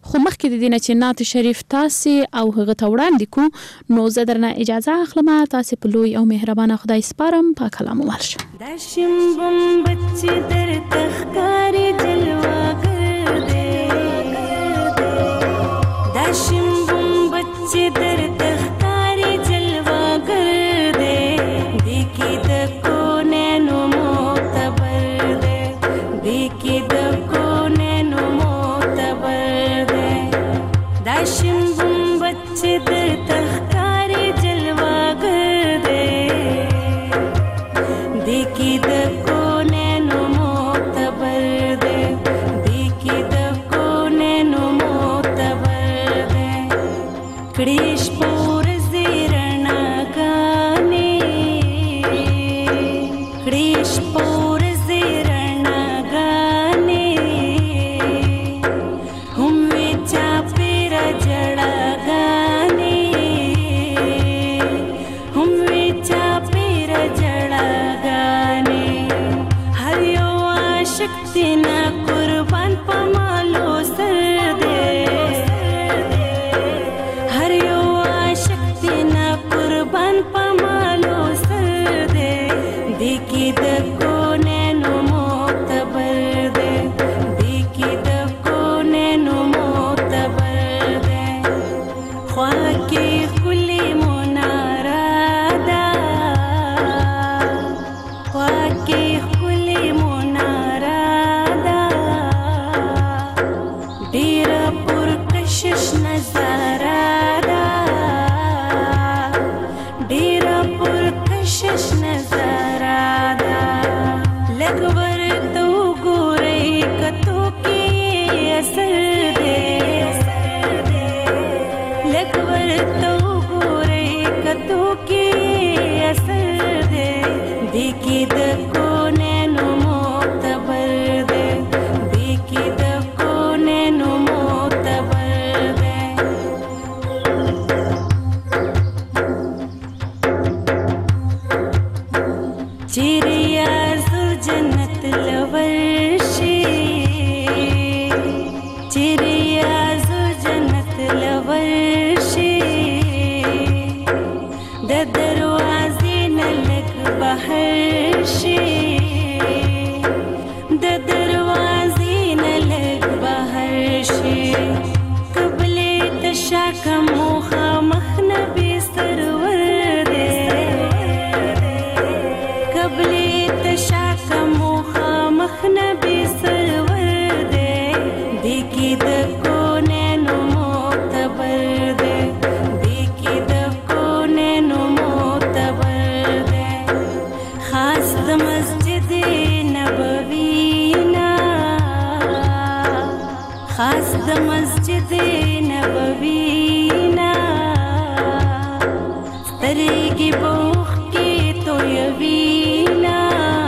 خو مخکې د دې نه چې نعت شریف تاسې او هغه ته وړاندې کو نو زه درنه اجازه اخلم تاسې په لوی او مهربانه خدای سپارم په کلام ورشه. دا شمبم بچې در تخکاری جلواګر دی دا شمبم بچې در تخکاری جلواګر دی دیکی د کونینو معتبر دی دیکی د کونینو معتبر دی دا شمبم بچې در تخکاری جلواګر دی دیکی د کونینو معتبر دی دیکی د کونینو معتبر دی کړیش پور زیرنا گانی کړیش پور زیرنا گانی هم وی چا پیر جړه گانی هم وی چا پیر جړه گانی هر یو عاشق تینا قربان پمالو سر دے هر یو عاشق تینا قربان پمالو سر دے دیکی د کونینو معتبر دے دیکی د کونینو معتبر دے خواکی خلی منارا دا خواکی خلی منارا دا ډیر پر کشش نظارا دا ډیر پر کشش نظارا دا لګور تو ګورې کتو کې اثر دے لګور تو ګورې کتو کې اثر دے دیکی د کونینو معتبر دے دیکی د کونینو معتبر دے چیریا زو جنت لورشی چیریا زو جنت لورشی د دروازې نه لږ بهر شي د دروازې نه لږ بهر شي قبلې ته شاکه مخامخ نبي سرور دی قبلې ته شاکه مخامخ نبي سرور دی دیکی د کونینو معتبر دی دیکی د کونینو معتبر دی خاص د مسجد نبوی نا خاص د مسجد نبوی نا سترګې بوخ کې تویوینا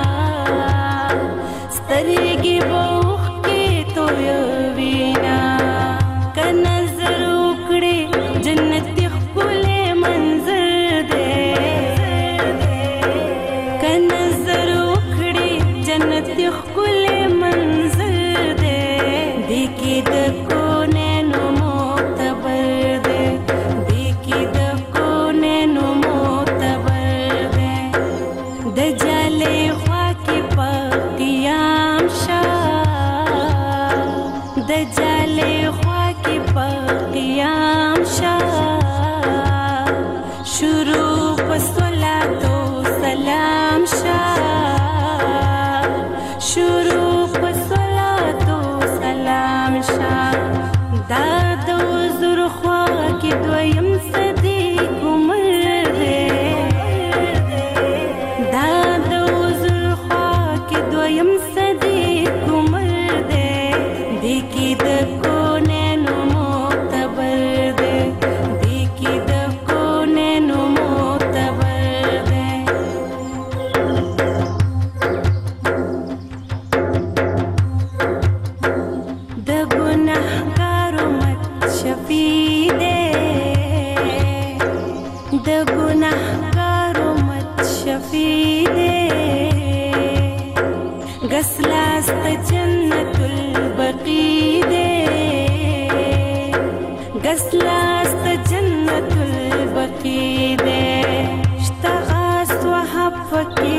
سترګې بوخ کې تویوینا که نظر وکړې جنت ښکلی منظر دی که نظر وکړې جنت ښکلی منظر دی دیکی د کونینو معتبر دی دیکی د کونینو معتبر دی د جالې خوا کې په قیام شا د جالې خوا کې په قیام شا شروع په صلات و سلام شا شروع په صلات و سلام شا دا د حضور خوا کې دویم صدیق عمر دی دا د حضور خوا کې دویم صدیق عمر دی دیکی د کونینو معتبر دی دیکی د کونینو معتبر دی د ګناهګارو مت شفیع دی د ګناهګارو مت شفیع دی غسلاست جنت البقیع دی پکې